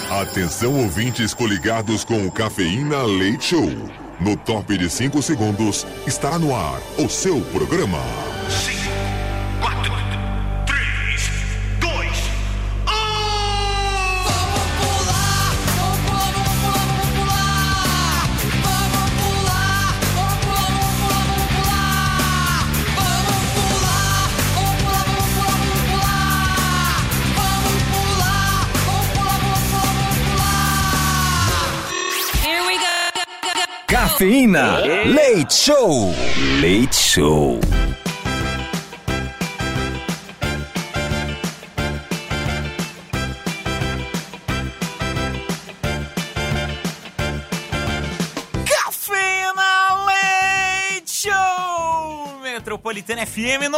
Atenção, ouvintes coligados com o Cafeína Leite Show. No top de 5 segundos, estará no ar o seu programa. 5, 4, 3, 2, 1. Vamos pular, vamos pular, vamos pular, vamos pular, vamos pular, vamos pular, vamos pular, vamos pular, vamos pular, vamos pular, vamos pular. Here we go. Cafeína Leite Show. Leite Show. Cafeína Leite Show. Metropolitana FM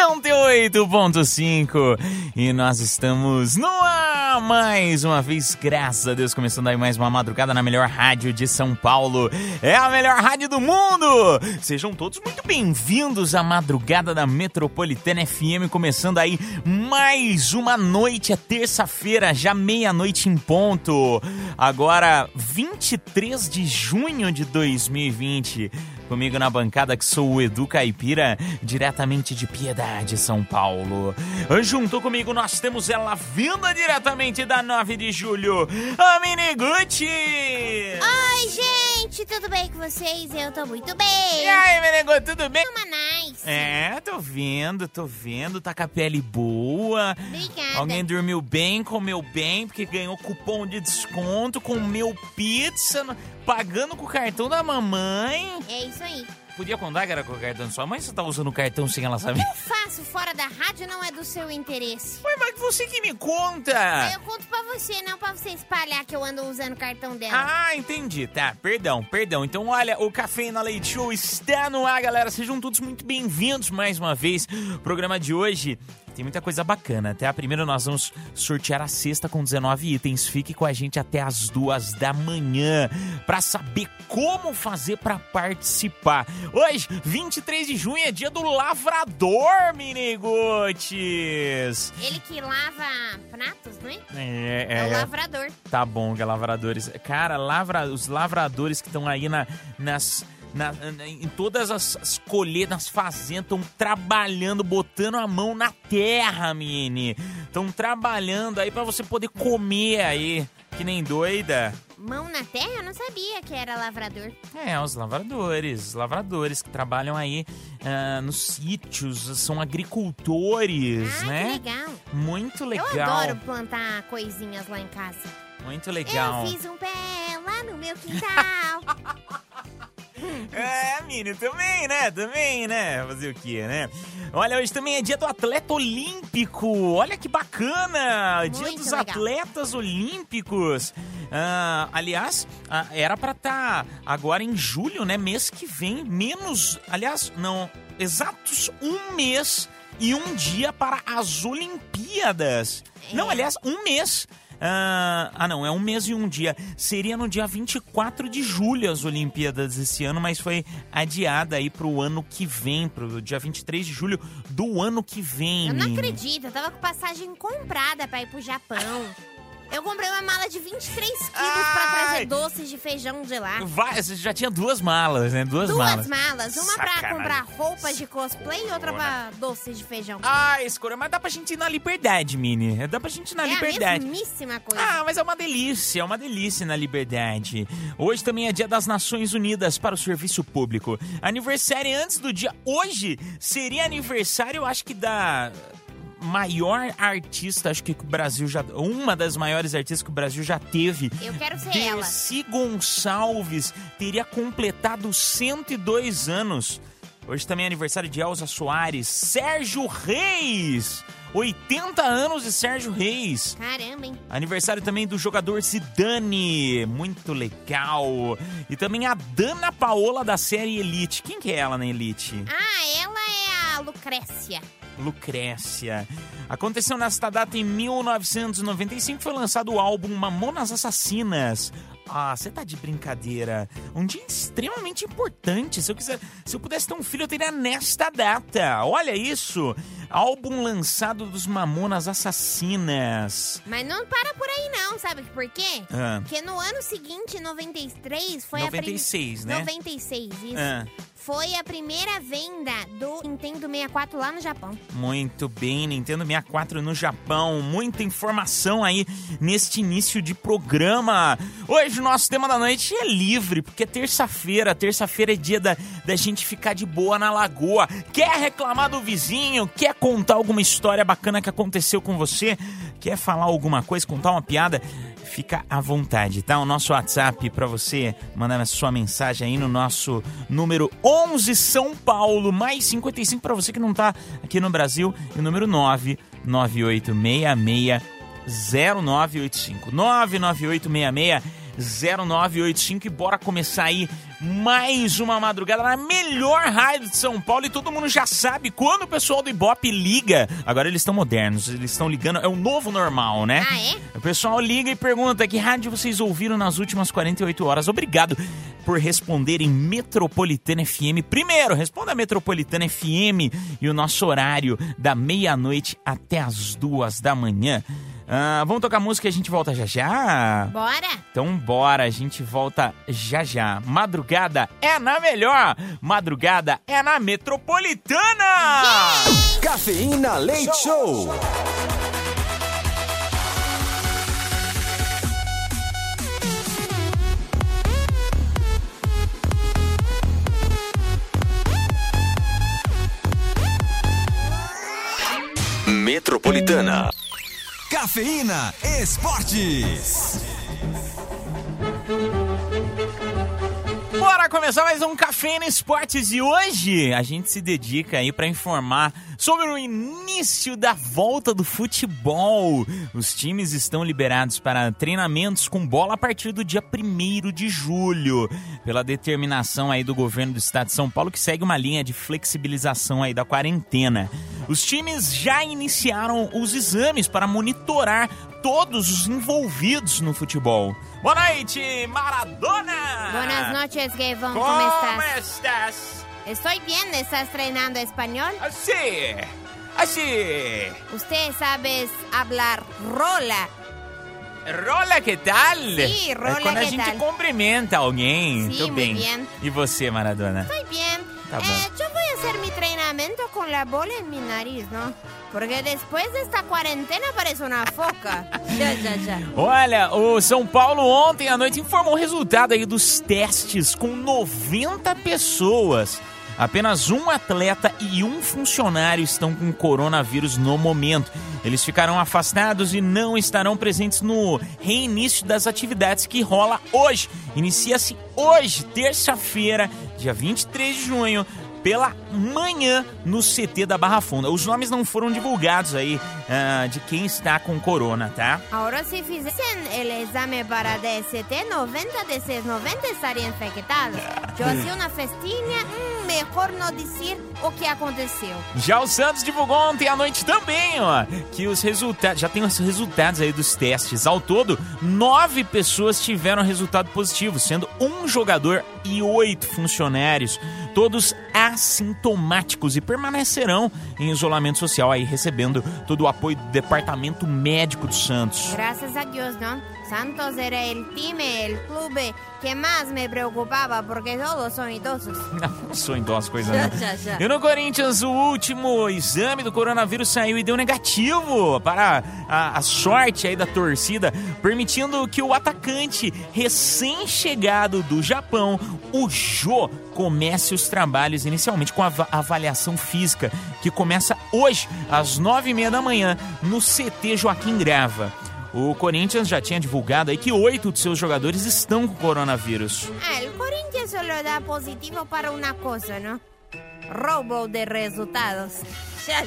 98.5. E nós estamos no ar mais uma vez, graças a Deus, começando aí mais uma madrugada na melhor rádio de São Paulo. É a melhor rádio do mundo. Sejam todos muito bem-vindos à madrugada da Metropolitana FM, começando aí mais uma noite, é terça-feira, já meia-noite em ponto. Agora, 23 de junho de 2020. Comigo na bancada, que sou o Edu Caipira, diretamente de Piedade, São Paulo. Junto comigo nós temos ela vinda diretamente da 9 de julho, a Miniguti! Oi, gente, tudo bem com vocês? Eu tô muito bem. E aí, Miniguti, tudo bem? Manais. É, tô vendo, tá com a pele boa. Obrigada. Alguém dormiu bem, comeu bem, porque ganhou cupom de desconto, comeu pizza, pagando com o cartão da mamãe. É isso aí. Podia contar que era com o cartão da sua mãe, você tá usando o cartão sem ela saber? Eu faço fora da rádio, não é do seu interesse. Ué, mas você que me conta! Eu conto pra você, não pra você espalhar que eu ando usando o cartão dela. Ah, entendi, tá, perdão. Então, olha, o Cafeína Leite Show está no ar, galera. Sejam todos muito bem-vindos mais uma vez. O programa de hoje tem muita coisa bacana. Até a primeira nós vamos sortear a cesta com 19 itens. Fique com a gente até as 2 da manhã pra saber como fazer pra participar. Hoje, 23 de junho, é dia do lavrador, Miniguts. Ele que lava pratos, não é? É o lavrador. Tá bom, que é lavradores. Cara, os lavradores que estão aí em todas as colheitas, nas fazendas, estão trabalhando, botando a mão na terra, mini. Estão trabalhando aí pra você poder comer aí, que nem doida. Mão na terra? Eu não sabia que era lavrador. É, os lavradores que trabalham aí nos sítios, são agricultores, né? Que legal. Muito legal. Eu adoro plantar coisinhas lá em casa. Muito legal. Eu fiz um pé lá no meu quintal. É, Mini, também, né? Fazer o quê, né? Olha, hoje também é dia do atleta olímpico. Olha que bacana! Muito dia dos legal. atletas olímpicos. Aliás, era pra estar agora em julho, né? Mês que vem, exatos um mês e um dia para as Olimpíadas. Não, aliás, um mês. Não, é um mês e um dia. Seria no dia 24 de julho as Olimpíadas esse ano, mas foi adiada aí pro ano que vem, pro dia 23 de julho do ano que vem. Eu não Mini. acredito, eu tava com passagem comprada pra ir pro Japão. Eu comprei uma mala de 23 quilos pra trazer doces de feijão de lá. Você já tinha 2 malas, né? Duas malas. Uma pra Sacanagem. comprar roupas de cosplay e outra pra doces de feijão. Escura, mas dá pra gente ir na Liberdade, Mini. Dá pra gente ir na Liberdade. É a mesmíssima coisa. Mas é uma delícia na Liberdade. Hoje também é dia das Nações Unidas para o Serviço Público. Aniversário antes do dia. Hoje seria aniversário, acho que da maior artista, acho que o Brasil já... Uma das maiores artistas que o Brasil já teve. Eu quero ser ela. Dercy Gonçalves teria completado 102 anos. Hoje também é aniversário de Elza Soares. Sérgio Reis! 80 anos de Sérgio Reis. Caramba, hein? Aniversário também do jogador Zidane. Muito legal. E também a Dana Paola da série Elite. Quem que é ela na Elite? Ela é a a Lucrécia. Lucrécia. Aconteceu nesta data em 1995, foi lançado o álbum Mamonas Assassinas. Ah, você tá de brincadeira. Um dia extremamente importante. Se eu pudesse ter um filho, eu teria nesta data. Olha isso. Álbum lançado dos Mamonas Assassinas. Mas não para por aí não, sabe por quê? Ah. Porque no ano seguinte, 93, foi 96, né? 96, isso. Ah. Foi a primeira venda do Nintendo 64 lá no Japão. Muito bem, Nintendo 64 no Japão. Muita informação aí neste início de programa. Hoje o nosso tema da noite é livre, porque é terça-feira. Terça-feira é dia da gente ficar de boa na lagoa. Quer reclamar do vizinho? Quer contar alguma história bacana que aconteceu com você? Quer falar alguma coisa, contar uma piada? Fica à vontade, tá? O nosso WhatsApp pra você mandar a sua mensagem aí no nosso número 11 São Paulo, mais 55 pra você que não tá aqui no Brasil, e o número 998660985. 998660985 e bora começar aí mais uma madrugada na melhor rádio de São Paulo. E todo mundo já sabe, quando o pessoal do Ibope liga, agora eles estão modernos, eles estão ligando, é o novo normal, né? Ah, é? O pessoal liga e pergunta: que rádio vocês ouviram nas últimas 48 horas? Obrigado por responderem Metropolitana FM. Primeiro, responda a Metropolitana FM e o nosso horário da meia-noite até as 2 da manhã. Vamos tocar música e a gente volta já já? Bora? Então bora, a gente volta já já. Madrugada é na melhor, madrugada é na Metropolitana! Cafeína Leite Show. Metropolitana. Cafeína Esportes. Bora começar mais um Cafeína Esportes e hoje a gente se dedica aí para informar sobre o início da volta do futebol. Os times estão liberados para treinamentos com bola a partir do dia 1º de julho, pela determinação aí do governo do estado de São Paulo, que segue uma linha de flexibilização aí da quarentena. Os times já iniciaram os exames para monitorar todos os envolvidos no futebol. Boa noite, Maradona! Buenas noches, Gavon. ¿Cómo ¿Cómo estás? estás? Estoy bien. ¿Estás treinando español? Así. ¿Usted sabe hablar rola? Rola, que tal? Sim, rola, É quando a que gente tal? cumprimenta alguém. Sim, Tô muito bem. bem. E você, Maradona? Estoy bien. Tá bom. Yo voy a hacer mi entrenamiento con la bola en mi nariz, ¿no? Porque después de esta cuarentena parece una foca. Ya. Olha, o São Paulo ontem à noite informou o resultado aí dos testes com 90 pessoas. Apenas um atleta e um funcionário estão com coronavírus no momento. Eles ficarão afastados e não estarão presentes no reinício das atividades que rola hoje. Inicia-se hoje, terça-feira, dia 23 de junho, pela manhã no CT da Barra Funda. Os nomes não foram divulgados aí de quem está com corona, tá? Ahora si fizessem el exame para DST, 90 desses 90 estariam infectados. Eu hacía uma festinha, melhor não dizer o que aconteceu. Já o Santos divulgou ontem à noite também, ó, que os resultados, já tem os resultados aí dos testes. Ao todo, 9 pessoas tiveram resultado positivo, sendo um jogador e 8 funcionários, todos assintomáticos e permanecerão em isolamento social aí, recebendo todo o apoio do Departamento Médico do Santos. Graças a Deus, não? Santos era el time, el clube que mais me preocupava, porque todos são idosos. Não sou idoso, coisa não. Já. E no Corinthians, o último exame do coronavírus saiu e deu negativo para a sorte aí da torcida, permitindo que o atacante recém-chegado do Japão, o Jô, comece os trabalhos inicialmente com a avaliação física, que começa hoje às 9h30 da manhã no CT Joaquim Grava. O Corinthians já tinha divulgado aí que 8 de seus jogadores estão com coronavírus. O Corinthians só dá positivo para uma coisa, não? Roubo de resultados. Já.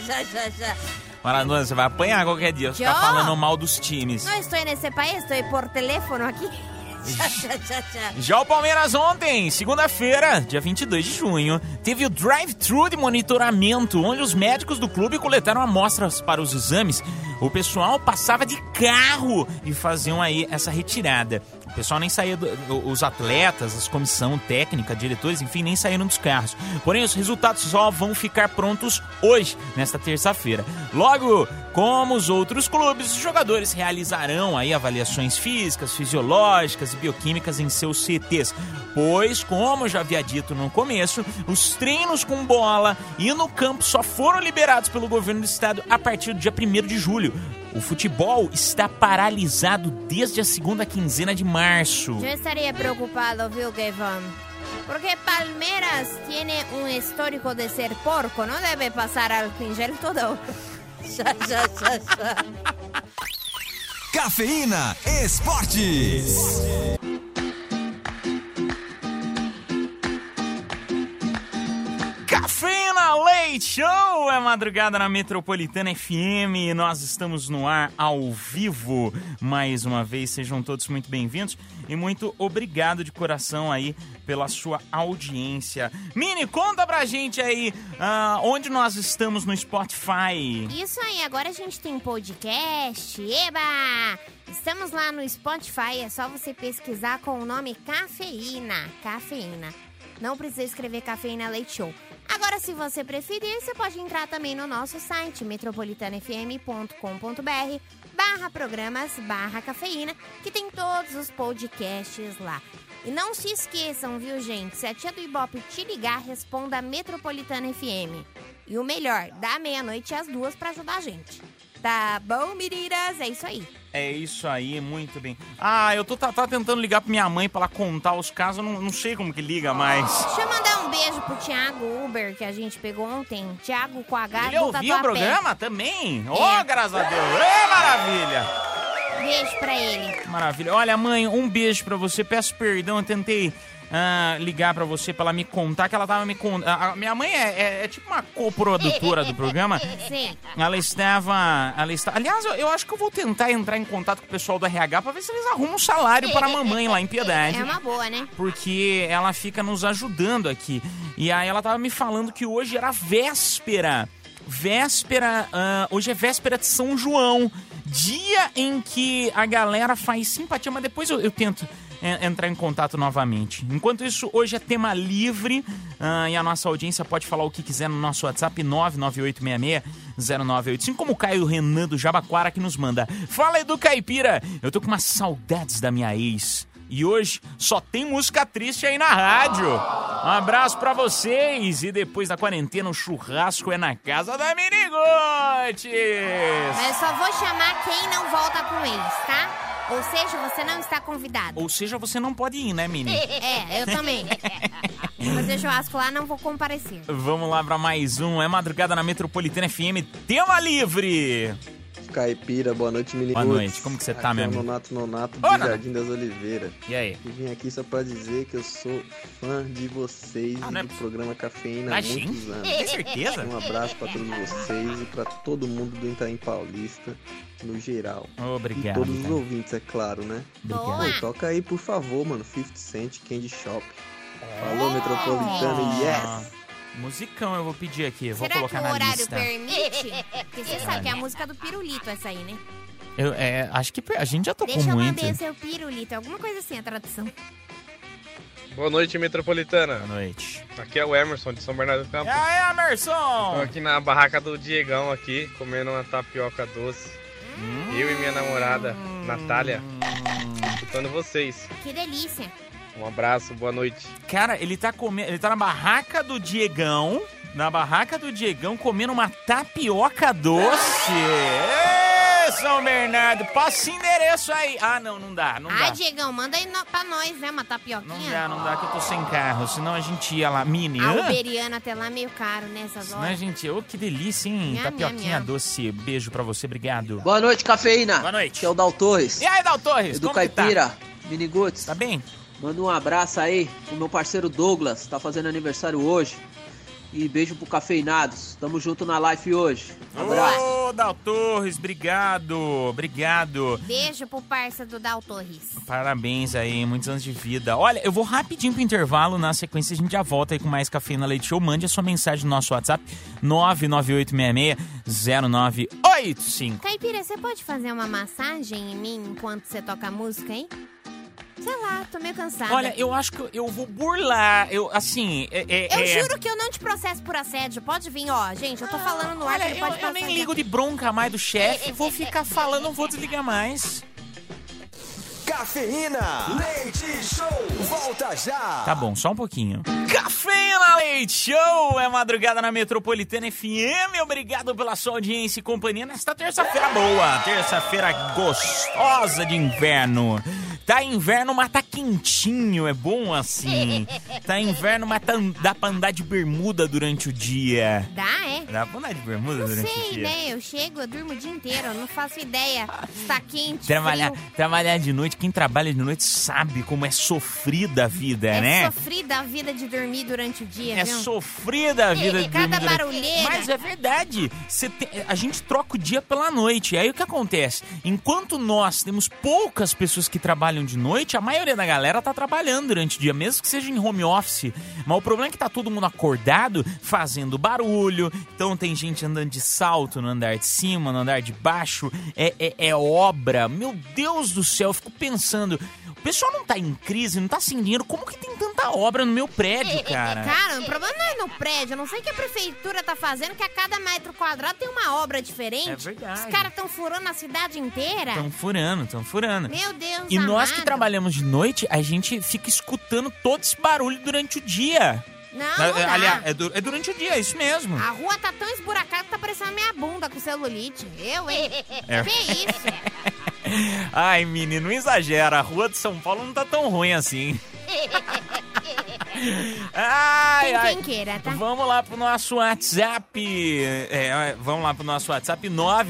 Maradona, você vai apanhar qualquer dia. Você tá Eu? falando mal dos times. Não estou nesse país, estou por telefone aqui. Já o Palmeiras ontem, segunda-feira, dia 22 de junho, teve o drive-thru de monitoramento, onde os médicos do clube coletaram amostras para os exames. O pessoal passava de carro e faziam aí essa retirada. O pessoal nem saía, os atletas, a comissão técnica, diretores, enfim, nem saíram dos carros. Porém, os resultados só vão ficar prontos hoje, nesta terça-feira. Logo, como os outros clubes, os jogadores realizarão aí avaliações físicas, fisiológicas e bioquímicas em seus CTs. Pois, como eu já havia dito no começo, os treinos com bola e no campo só foram liberados pelo governo do estado a partir do dia 1º de julho. O futebol está paralisado desde a segunda quinzena de março. Eu estaria preocupado, viu, Kevin? Porque Palmeiras tem histórico de ser porco, não deve passar álcool em gel todo. Cafeína Esportes. Cafeína Leite Show é madrugada na Metropolitana FM. Nós estamos no ar ao vivo mais uma vez. Sejam todos muito bem-vindos e muito obrigado de coração aí pela sua audiência. Mini, conta pra gente aí onde nós estamos no Spotify. Isso aí, agora a gente tem podcast. Eba! Estamos lá no Spotify, é só você pesquisar com o nome Cafeína. Cafeína. Não precisa escrever Cafeína Leite Show. Agora, se você preferir, você pode entrar também no nosso site, metropolitanafm.com.br/programas/cafeína, que tem todos os podcasts lá. E não se esqueçam, viu, gente? Se a tia do Ibope te ligar, responda a Metropolitana FM. E o melhor, da meia-noite às 2 pra ajudar a gente. Tá bom, meninas? É isso aí. É isso aí, muito bem. Eu tô tentando ligar pra minha mãe pra ela contar os casos, eu não sei como que liga mais. Deixa eu mandar um beijo pro Thiago Uber, que a gente pegou ontem. Thiago com H Ele do ouviu o Tatuapé. programa também? Graças a Deus. Maravilha. Beijo pra ele. Maravilha. Olha, mãe, um beijo pra você. Peço perdão, eu tentei ligar pra você pra ela me contar, que ela tava me contando. A minha mãe é tipo uma coprodutora do programa. Sim. Ela está. Aliás, eu acho que eu vou tentar entrar em contato com o pessoal do RH pra ver se eles arrumam um salário para a mamãe lá em Piedade. É uma boa, né? Porque ela fica nos ajudando aqui. E aí ela tava me falando que hoje era véspera. Hoje é véspera de São João. Dia em que a galera faz simpatia, mas depois eu tento entrar em contato novamente. Enquanto isso, hoje é tema livre e a nossa audiência pode falar o que quiser no nosso WhatsApp 998660985, como o Caio Renan do Jabaquara que nos manda: fala, Edu Caipira, eu tô com umas saudades da minha ex. E hoje só tem música triste aí na rádio. Um abraço pra vocês. E depois da quarentena, o churrasco é na casa da Minigotes. Mas eu só vou chamar quem não volta com eles, tá? Ou seja, você não está convidado. Ou seja, você não pode ir, né, Mini? Eu também. Fazer churrasco lá, não vou comparecer. Vamos lá pra mais um. É madrugada na Metropolitana FM. Tema livre. Caipira, boa noite, Mini Boa Guts. noite, como que você tá, meu amigo? Nonato do Nonato. Jardim das Oliveiras. E aí? E vim aqui só pra dizer que eu sou fã de vocês não e é do programa Cafeína há Imagina. muitos anos. Tem certeza? Um abraço pra todos vocês e pra todo mundo do Itaim Paulista, no geral. Obrigado. E todos os cara. ouvintes, é claro, né? Boa. Pô, toca aí, por favor, mano, 50 Cent, Candy Shop. Falou, Metropolitana, yes! Musicão eu vou pedir aqui, eu vou Será que colocar o na horário lista. permite? Porque você sabe que é a música do Pirulito essa aí, né? Acho que a gente já tocou Deixa eu muito. lamber seu pirulito, alguma coisa assim a tradução. Boa noite, Metropolitana. Boa noite. Aqui é o Emerson, de São Bernardo do Campo. E aí, Emerson? Tô aqui na barraca do Diegão aqui, comendo uma tapioca doce. Eu e minha namorada, Natália, escutando vocês. Que delícia. Um abraço, boa noite. Cara, ele tá na barraca do Diegão, comendo uma tapioca doce. Ê, São Bernardo, passa esse endereço aí. Não dá. Diegão, manda aí pra nós, né, uma tapioquinha. Não dá que eu tô sem carro, senão a gente ia lá. Mini, A uberiana até lá é meio caro nessas senão a horas. gente... que delícia, hein? Nham, Tapioquinha nham. doce. Beijo pra você, obrigado. Boa noite, Cafeína. Boa noite. Aqui é o Dal Torres. E aí, Dal Torres, Edu como que tá? Caipira, Mini Guts. Tá bem? Manda um abraço aí pro meu parceiro Douglas, tá fazendo aniversário hoje. E beijo pro Cafeinados. Tamo junto na live hoje. Abraço. Ô, Ô, Dal Torres, obrigado. Beijo pro parça do Dal Torres. Parabéns aí, muitos anos de vida. Olha, eu vou rapidinho pro intervalo, na sequência a gente já volta aí com mais Cafeína Leite Show. Mande a sua mensagem no nosso WhatsApp, 998660985. Caipira, você pode fazer uma massagem em mim enquanto você toca música, hein? Sei lá, tô meio cansada. Olha, eu acho que eu vou burlar. Eu juro que eu não te processo por assédio. Pode vir, ó. Gente, eu tô falando no ar que ele pode passar. Eu nem ligo de bronca mais do chefe. Vou ficar falando, não vou desligar mais. Cafeína Leite Show, volta já. Tá bom, só um pouquinho. Cafeína Leite Show é madrugada na Metropolitana FM. Obrigado pela sua audiência e companhia nesta terça-feira boa. Terça-feira gostosa de inverno. Tá inverno, mas tá quentinho, é bom assim. Tá inverno, mas dá pra andar de bermuda durante o dia. Dá, é? Dá pra andar de bermuda durante o dia? Não sei, né? Eu chego, eu durmo o dia inteiro, eu não faço ideia se tá quente, Trabalhar de noite, quem trabalha de noite sabe como é sofrida a vida, né? É sofrida a vida de dormir durante o dia, É viu? sofrida a vida de dormir Cada durante... barulheira. Mas é verdade, a gente troca o dia pela noite. E aí o que acontece? Enquanto nós temos poucas pessoas que trabalham de noite, a maioria da galera tá trabalhando durante o dia, mesmo que seja em home office. Mas o problema é que tá todo mundo acordado, fazendo barulho. Então tem gente andando de salto no andar de cima, no andar de baixo. É obra. Meu Deus do céu, eu fico pensando... O pessoal não tá em crise, não tá sem dinheiro. Como que tem tanta obra no meu prédio, cara? Cara, o problema não é no prédio. Eu não sei o que a prefeitura tá fazendo, que a cada metro quadrado tem uma obra diferente. É verdade. Os caras estão furando a cidade inteira. Estão furando. Meu Deus, E nós que amado. trabalhamos de noite, a gente fica escutando todo esse barulho durante o dia. Não dá. Aliás, é durante o dia, é isso mesmo. A rua tá tão esburacada que tá parecendo minha bunda com celulite. Hein? Que isso? Ai, menino, não exagera. A rua de São Paulo não tá tão ruim assim. Tem quem queira, tá? Vamos lá pro nosso WhatsApp. Vamos lá pro nosso WhatsApp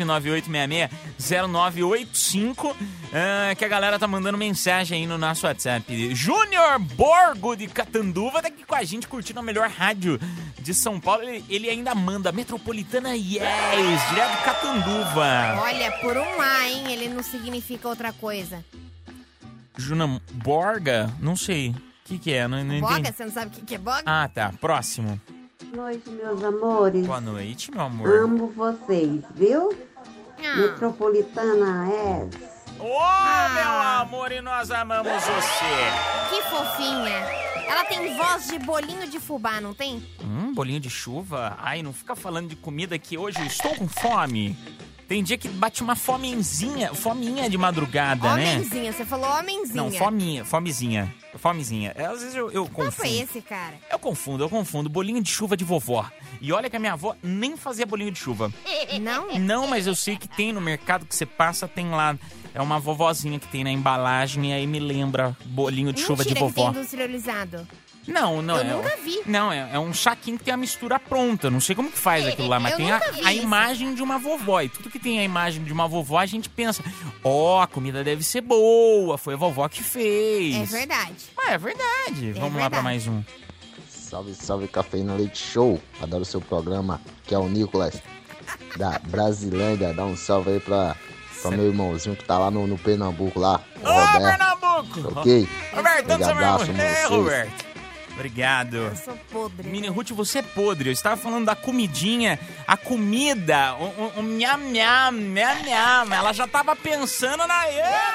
998660985. Que a galera tá mandando mensagem aí no nosso WhatsApp. Júnior Borgo de Catanduva tá aqui com a gente curtindo a melhor rádio de São Paulo. Ele ainda manda Metropolitana Yes, direto de Catanduva. Olha, por um A, hein? Ele não significa outra coisa. Júnior Borga? Não sei. O que é? Não Boga? entendi. Você não sabe o que é boga? Ah, tá. Próximo. Boa noite, meus amores. Boa noite, meu amor. Amo vocês, viu? Metropolitana S. Meu amor, e nós amamos você. Que fofinha. Ela tem voz de bolinho de fubá, não tem? Bolinho de chuva? Ai, não fica falando de comida que hoje eu estou com fome. Tem dia que bate uma fominha de madrugada, né? Homenzinha, você falou homenzinha. Não, fomezinha. Às vezes eu confundo. Qual foi esse, cara? Eu confundo. Bolinho de chuva de vovó. E olha que a minha avó nem fazia bolinho de chuva. Não? Não, mas eu sei que tem no mercado que você passa, tem lá. É uma vovozinha que tem na embalagem e aí me lembra bolinho de chuva de Mentira vovó. que tem industrializado. Não, Eu nunca vi. Não, é um saquinho que tem a mistura pronta. Não sei como que faz aquilo lá, mas Eu tem nunca vi a isso. imagem de uma vovó. E tudo que tem a imagem de uma vovó, a gente pensa, a comida deve ser boa, foi a vovó que fez. É verdade. É verdade. Vamos lá pra mais um. Salve, Cafeína Leite Show. Adoro o seu programa, que é o Nicolas, da Brasilândia. Dá um salve aí pra meu irmãozinho que tá lá no Pernambuco lá. Ô, Pernambuco! Ok? Roberto, Grande abraço, vocês. Roberto. Obrigado. Eu sou podre. Mini Ruth, você é podre. Eu estava falando da comidinha, a comida, o nham, nham, nham, nham. Ela já tava pensando na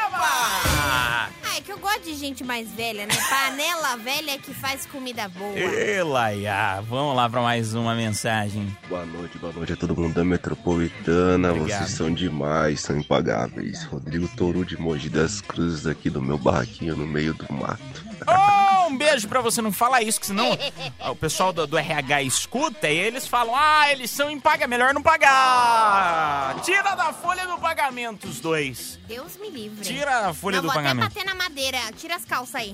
Eva! É que eu gosto de gente mais velha, né? Panela velha é que faz comida boa. Elaia, vamos lá para mais uma mensagem. Boa noite a todo mundo da Metropolitana. Obrigado. Vocês são demais, são impagáveis. Rodrigo Toru de Mogi das Cruzes aqui do meu barraquinho no meio do mato. Um beijo pra você, não fala isso, que senão o pessoal do RH escuta e eles falam, eles são impagáveis, melhor não pagar. Tira da folha do pagamento os dois. Deus me livre. Tira a folha do pagamento. Vou até bater na madeira. Tira as calças aí.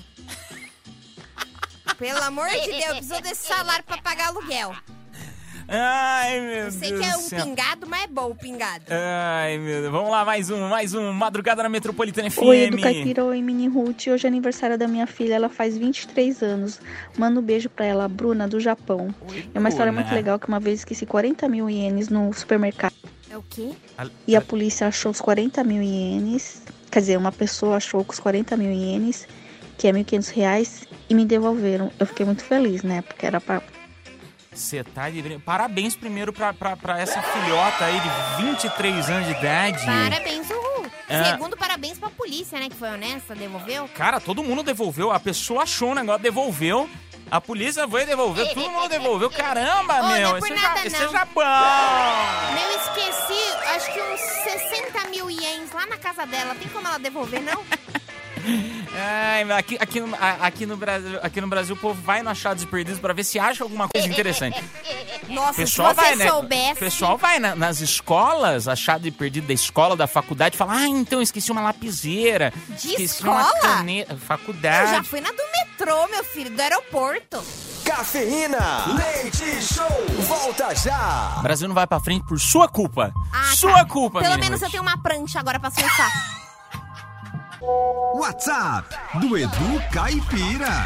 Pelo amor de Deus, eu preciso desse salário pra pagar aluguel. Ai, meu Eu sei Deus que é do um céu. pingado, mas é bom o pingado. Ai, meu Deus. Vamos lá, mais um. Madrugada na Metropolitana FM. Oi, do Caipira, oi, Mini Ruth. Hoje é aniversário da minha filha, ela faz 23 anos. Manda um beijo pra ela, Bruna, do Japão. É uma história muito legal, que uma vez esqueci 40 mil ienes no supermercado. É o quê? E a polícia achou os 40 mil ienes. Quer dizer, uma pessoa achou os 40 mil ienes, que é R$1.500, e me devolveram. Eu fiquei muito feliz, né? Porque era pra... Você tá de brinco. Parabéns primeiro pra essa filhota aí de 23 anos de idade. Parabéns, uhul. Segundo, parabéns pra polícia, né? Que foi honesta, devolveu. Cara, todo mundo devolveu. A pessoa achou o negócio, devolveu. A polícia foi e devolveu. Todo mundo devolveu. Caramba, meu. Não é por nada, esse não. é Japão. Eu esqueci, acho que uns 60 mil ienes lá na casa dela. Tem como ela devolver, não? Ai, aqui no Brasil o povo vai no Achados e Perdidos pra ver se acha alguma coisa interessante. Nossa, pessoal se você vai, né? soubesse... O pessoal vai nas escolas, Achado e Perdido da escola, da faculdade, fala, então esqueci uma lapiseira. De esqueci escola? uma caneta. Faculdade. Eu já fui na do metrô, meu filho, do aeroporto. Cafeína, leite show, volta já. O Brasil não vai pra frente por sua culpa. Sua tá. culpa, Pelo Mini menos Ruth. eu tenho uma prancha agora pra surfar. WhatsApp do Edu Caipira.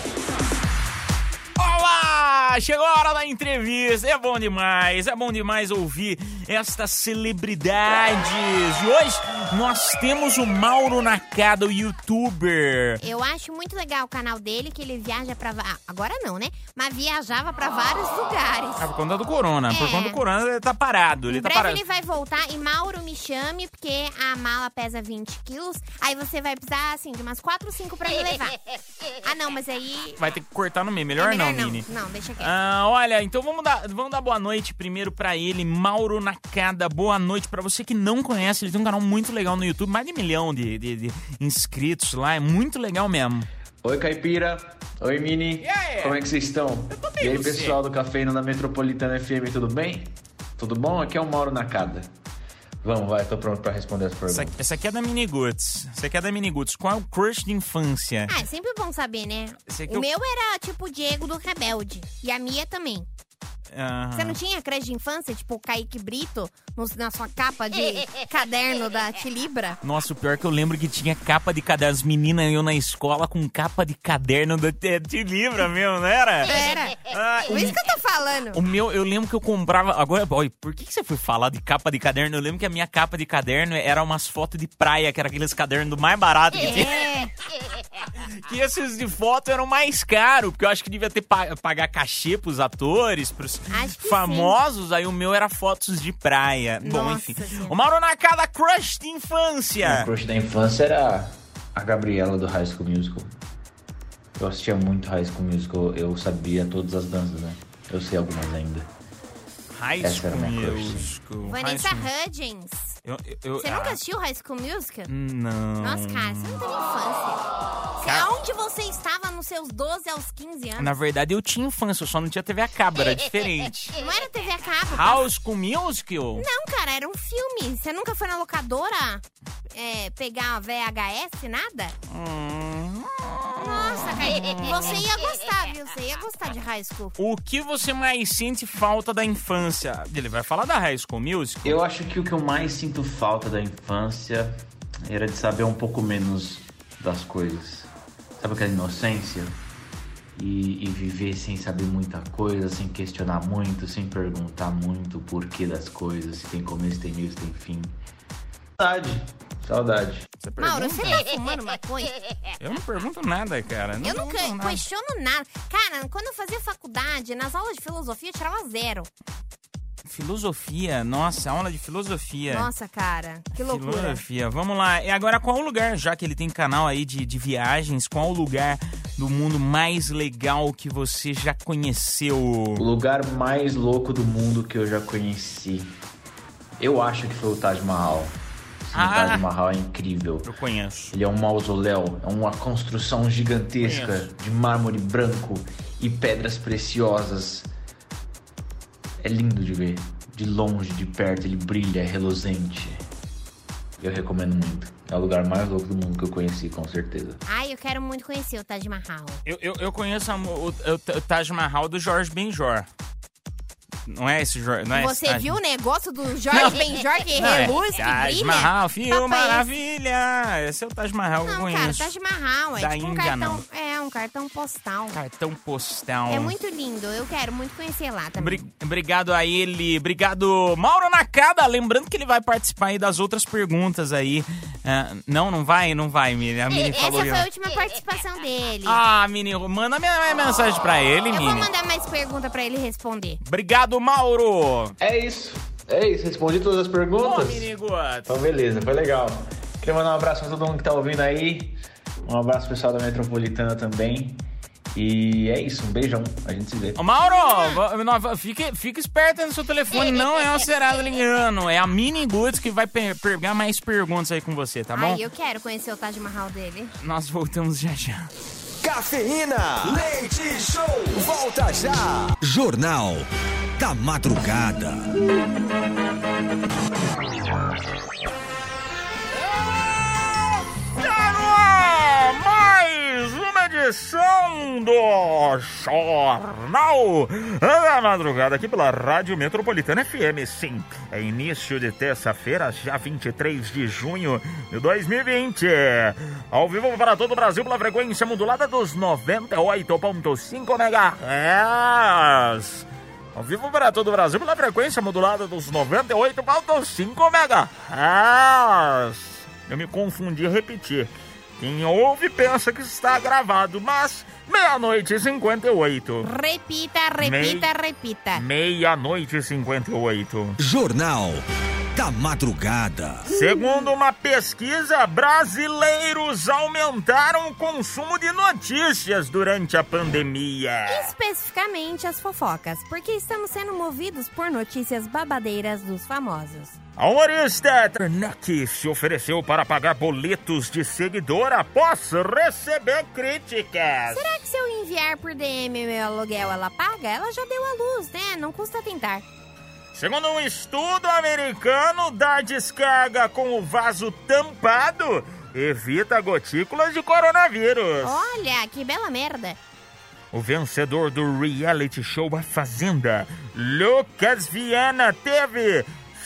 Olá! Chegou a hora da entrevista. É bom demais ouvir estas celebridades. E hoje nós temos o Mauro Nakada, o youtuber. Eu acho muito legal o canal dele, que ele viaja pra... Agora não, né? Mas viajava pra vários lugares. Por conta do corona. Por conta do corona ele tá parado. Em breve ele vai voltar e Mauro me chame, porque a mala pesa 20 quilos. Aí você vai precisar, assim, de umas 4 ou 5 pra me levar. Ah, não, mas aí... Vai ter que cortar no meio. Melhor não, Mini. Não, deixa quieto. Olha, então vamos dar boa noite primeiro pra ele, Mauro Nakada. Boa noite pra você que não conhece. Ele tem um canal muito legal no YouTube, mais de 1 milhão de inscritos lá. É muito legal mesmo. Oi, Caipira. Oi, Mini. Como é que vocês estão? E aí, pessoal do Cafeína da Metropolitana FM, tudo bem? Tudo bom? Aqui é o Mauro Nakada. Vamos, vai, tô pronto pra responder as perguntas. Essa aqui é da Miniguts. Qual é o crush de infância? É sempre bom saber, né? O meu era tipo o Diego do Rebelde. E a Mia também. Você não tinha crush de infância? Tipo o Kaique Brito na sua capa de caderno da Tilibra? Nossa, o pior é que eu lembro que tinha capa de caderno. As meninas iam na escola com capa de caderno da Tilibra mesmo, não era? Era. Por isso que eu tô falando. O meu, eu lembro que eu comprava... Agora, boy, por que você foi falar de capa de caderno? Eu lembro que a minha capa de caderno era umas fotos de praia, que era aqueles cadernos do mais barato que tinha. Que esses de foto eram mais caros, porque eu acho que devia ter pagar cachê pros atores, pros famosos. Sim. Aí o meu era fotos de praia. Nossa, bom, enfim. Gente. O Mauro Nakada, crush de infância. O crush da infância era a Gabriela do High School Musical. Eu assistia muito High School Musical, eu sabia todas as danças, né? Eu sei algumas ainda. High School Musical. Vanessa Hudgens. Você nunca assistiu High School Musical? Não. Nossa, cara, você não teve infância. Aonde você estava nos seus 12 aos 15 anos? Na verdade, eu tinha infância, eu só não tinha TV a cabo, era diferente. Não era TV a cabo? House School Musical? Não, cara, era um filme. Você nunca foi na locadora pegar VHS, nada? Nossa, cara, você ia gostar, viu? Você ia gostar de High School. O que você mais sente falta da infância? Ele vai falar da High School Musical? Eu acho que o que eu mais sinto falta da infância era de saber um pouco menos das coisas. Sabe aquela inocência? E viver sem saber muita coisa, sem questionar muito, sem perguntar muito o porquê das coisas, se tem começo, tem meio, se tem fim. Saudade. Mauro, você tá fumando maconha? Eu não pergunto nada, cara. Eu nunca questiono nada. Cara, quando eu fazia faculdade, nas aulas de filosofia, eu tirava 0. Filosofia? Nossa, aula de filosofia. Nossa, cara, que loucura. Filosofia, vamos lá. E agora, qual o lugar, já que ele tem canal aí de viagens, qual o lugar do mundo mais legal que você já conheceu? O lugar mais louco do mundo que eu já conheci, eu acho que foi o Taj Mahal. O Taj Mahal é incrível. Eu conheço. Ele é um mausoléu, é uma construção gigantesca de mármore branco e pedras preciosas. É lindo de ver. De longe, de perto, ele brilha, é reluzente. Eu recomendo muito. É o lugar mais louco do mundo que eu conheci, com certeza. Ai, eu quero muito conhecer o Taj Mahal. Eu conheço o Taj Mahal do Jorge Benjor. Não é esse Jorge? Você viu o negócio do Jorge Benjor que reluz, que Taj brilha? Mahal, filho, maravilha! Esse é o Taj Mahal que eu conheço. Não, cara, Taj Mahal é da tipo Índia, um cartão... É um cartão postal. Cartão postal. É muito lindo, eu quero muito conhecer lá também. Obrigado a ele, obrigado Mauro Nakada, lembrando que ele vai participar aí das outras perguntas aí. Não vai, Mini. A Mini Essa falou foi a última participação dele. Mini, manda minha mensagem pra ele, Mini. Eu vou mandar mais pergunta pra ele responder. Obrigado, Mauro. É isso, respondi todas as perguntas. Mini Guts. Então beleza, foi legal. Queria mandar um abraço pra todo mundo que tá ouvindo aí. Um abraço pessoal da Metropolitana também. E é isso, um beijão, a gente se vê. Ô Mauro, fica esperto aí no seu telefone, não é o Serasa ligando, é a Mini Guts que vai pegar mais perguntas aí com você, tá bom? Eu quero conhecer o Taj Mahal dele. Nós voltamos já. Cafeína, leite show, volta já. Jornal da Madrugada. Mais uma edição do Jornal da Madrugada aqui pela Rádio Metropolitana FM. Sim, é início de terça-feira, já 23 de junho de 2020. Ao vivo para todo o Brasil pela frequência modulada dos 98.5 MHz. Ao vivo para todo o Brasil pela frequência modulada dos 98.5 MHz. Eu me confundi e repeti. Quem ouve pensa que está gravado, mas 00:58. Repita. Meia-noite e 58. Jornal da Madrugada. Segundo uma pesquisa, brasileiros aumentaram o consumo de notícias durante a pandemia. Especificamente as fofocas, porque estamos sendo movidos por notícias babadeiras dos famosos. A humorista Tanak se ofereceu para pagar boletos de seguidor após receber críticas. Será que se eu enviar por DM meu aluguel ela paga? Ela já deu a luz, né? Não custa tentar. Segundo um estudo americano, dar descarga com o vaso tampado evita gotículas de coronavírus. Olha, que bela merda. O vencedor do reality show A Fazenda, Lucas Viana, teve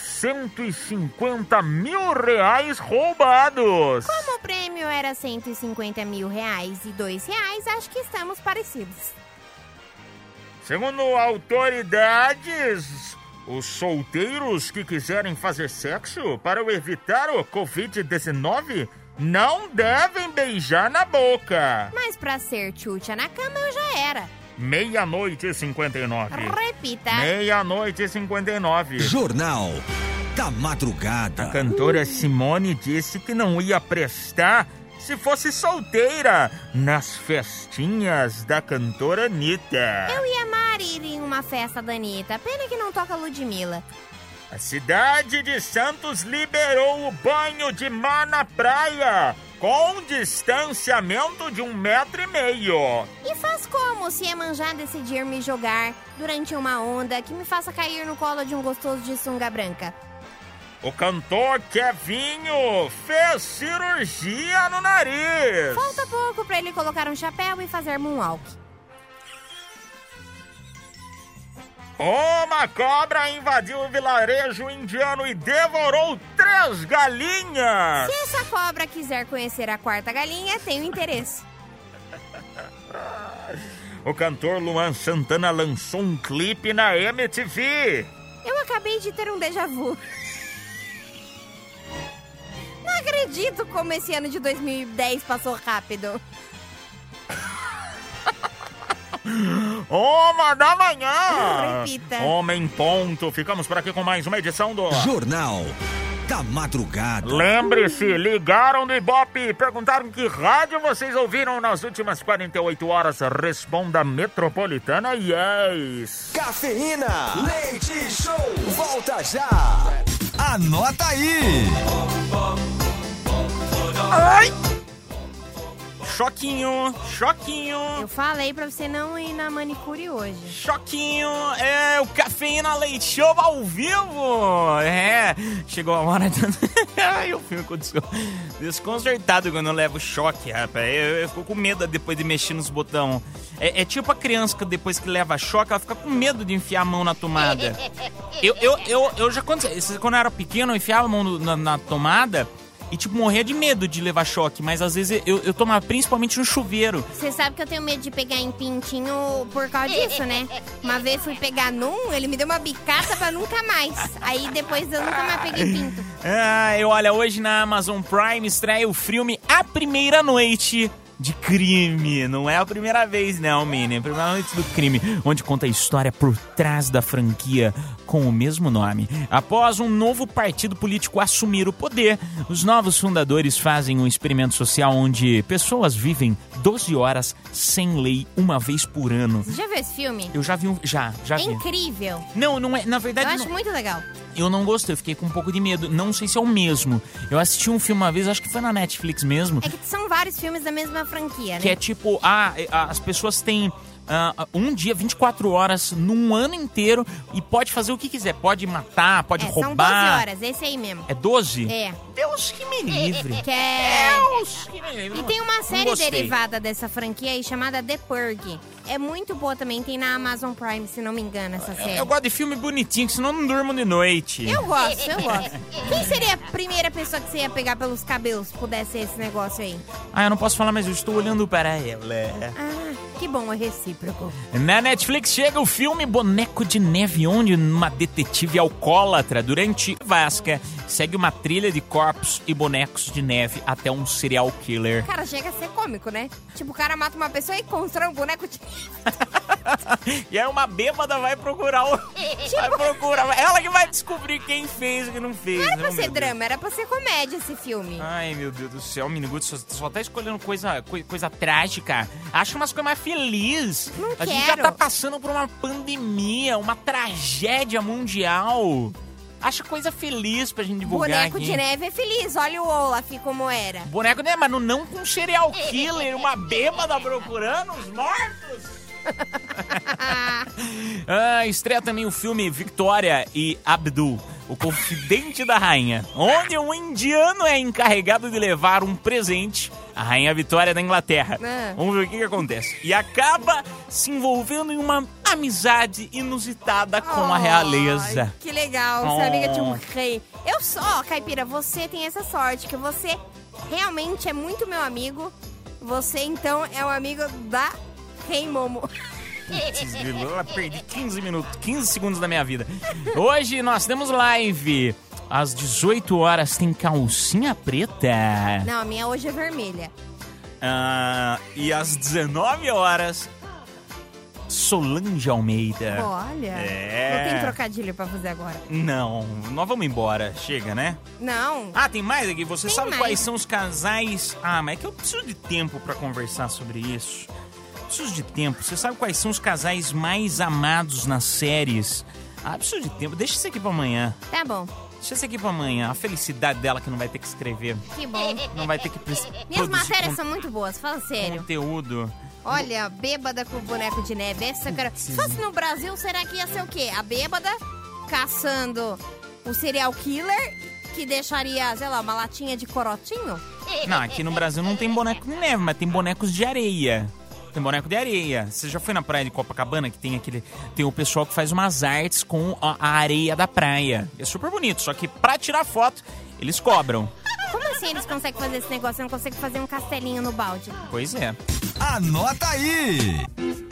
150 mil reais roubados. Como o prêmio era 150 mil reais e R$2, acho que estamos parecidos. Segundo autoridades, os solteiros que quiserem fazer sexo para evitar o Covid-19 não devem beijar na boca. Mas pra ser tchutcha na cama eu já era. 00:59. Repita. 00:59. Jornal da Madrugada. A cantora Simone disse que não ia prestar se fosse solteira nas festinhas da cantora Anitta. Eu ia amar ir em uma festa da Anitta, pena que não toca Ludmilla. A cidade de Santos liberou o banho de mar na praia, com distanciamento de 1,5 metro. E faz como se Iemanjá decidir me jogar durante uma onda que me faça cair no colo de um gostoso de sunga branca? O cantor Kevinho fez cirurgia no nariz. Falta pouco pra ele colocar um chapéu e fazer moonwalk. Uma cobra invadiu o vilarejo indiano e devorou 3 galinhas. Se essa cobra quiser conhecer a 4ª galinha, tenho interesse. O cantor Luan Santana lançou um clipe na MTV. Eu acabei de ter um déjà vu. Não acredito como esse ano de 2010 passou rápido. 1h da manhã. Repita. 1h. Ficamos por aqui com mais uma edição do Jornal da Madrugada. Lembre-se, ligaram do Ibope, perguntaram que rádio vocês ouviram nas últimas 48 horas. Responda Metropolitana Yes. Cafeína, leite show, volta já. Anota aí. Ai! Choquinho. Eu falei pra você não ir na manicure hoje. Choquinho, o Cafeína Leite Show ao vivo. Chegou a hora de... Eu fico desconcertado quando eu levo choque, rapaz. Eu fico com medo depois de mexer nos botões. É tipo a criança que depois que leva choque, ela fica com medo de enfiar a mão na tomada. Eu já, quando eu era pequeno, eu enfiava a mão na tomada e, tipo, morria de medo de levar choque. Mas, às vezes, eu tomava principalmente no chuveiro. Você sabe que eu tenho medo de pegar em pintinho por causa disso, né? Uma vez fui pegar ele me deu uma bicata pra nunca mais. Aí, depois, eu nunca mais peguei pinto. Olha, hoje na Amazon Prime estreia o filme A Primeira Noite de Crime. Não é a primeira vez, não, Mini. É a primeira noite do crime, onde conta a história por trás da franquia com o mesmo nome. Após um novo partido político assumir o poder, os novos fundadores fazem um experimento social onde pessoas vivem 12 horas sem lei uma vez por ano. Você já viu esse filme? Eu já vi já vi. É incrível. Não é, na verdade... Eu acho muito legal. Eu não gostei, eu fiquei com um pouco de medo. Não sei se é o mesmo. Eu assisti um filme uma vez, acho que foi na Netflix mesmo. É que são vários filmes da mesma franquia, né? Que é tipo, as pessoas têm um dia, 24 horas, num ano inteiro, e pode fazer o que quiser. Pode matar, pode roubar. São 12 horas, esse aí mesmo. É 12? É. Deus que me livre. Deus que me livre. E tem uma série derivada dessa franquia aí chamada The Purge. É muito boa também, tem na Amazon Prime, se não me engano, essa série. Eu gosto de filme bonitinho, que senão eu não durmo de noite. Eu gosto. Quem seria a primeira pessoa que você ia pegar pelos cabelos, se pudesse esse negócio aí? Eu não posso falar, mas eu estou olhando para ela. Que bom, é recíproco. Na Netflix chega o filme Boneco de Neve, onde uma detetive alcoólatra, durante vasca, segue uma trilha de corpos e bonecos de neve até um serial killer. Cara, chega a ser cômico, né? Tipo, o cara mata uma pessoa e constrói um boneco de... E aí uma bêbada vai procurar ela que vai descobrir quem fez e quem não fez. Não era pra ser drama, era pra ser comédia esse filme. Ai, meu Deus do céu, Miniguts só tá escolhendo coisa trágica. Acha umas coisas mais felizes. A gente já tá passando por uma pandemia, uma tragédia mundial. Acha coisa feliz pra gente divulgar Boneco aqui. de neve é feliz, olha o Olaf como era. Boneco de neve, mas não com serial killer, uma bêbada procurando os mortos. Estreia também o filme Victoria e Abdul, o confidente da rainha, onde um indiano é encarregado de levar um presente à rainha Vitória da Inglaterra. Vamos ver o que acontece. E acaba se envolvendo em uma amizade inusitada com a realeza. Que legal, ser amiga de um rei. Caipira, você tem essa sorte, que você realmente é muito meu amigo. Você, então, é um amigo da Rei Momo. Eu perdi 15 segundos da minha vida. Hoje nós temos live. Às 18 horas tem calcinha preta. Não, a minha hoje é vermelha. E às 19 horas, Solange Almeida. Olha, não tem trocadilho pra fazer agora. Não, nós vamos embora. Chega, né? Não. Tem mais aqui. Você sabe quais são os casais... mas é que eu preciso de tempo pra conversar sobre isso. Preciso de tempo. Você sabe quais são os casais mais amados nas séries? Preciso de tempo. Deixa isso aqui pra amanhã. Tá bom. Deixa isso aqui pra amanhã. A felicidade dela que não vai ter que escrever. Que bom. Não vai ter que Minhas matérias são muito boas, fala sério. Conteúdo. Olha, bêbada com o boneco de neve. Essa cara... Se fosse no Brasil, será que ia ser o quê? A bêbada caçando o serial killer que deixaria, sei lá, uma latinha de corotinho? Não, aqui no Brasil não tem boneco de neve, mas tem bonecos de areia. Tem boneco de areia. Você já foi na praia de Copacabana, que tem o pessoal que faz umas artes com a areia da praia. É super bonito, só que pra tirar foto, eles cobram. Como assim eles conseguem fazer esse negócio? Não conseguem fazer um castelinho no balde? Pois é. Anota aí!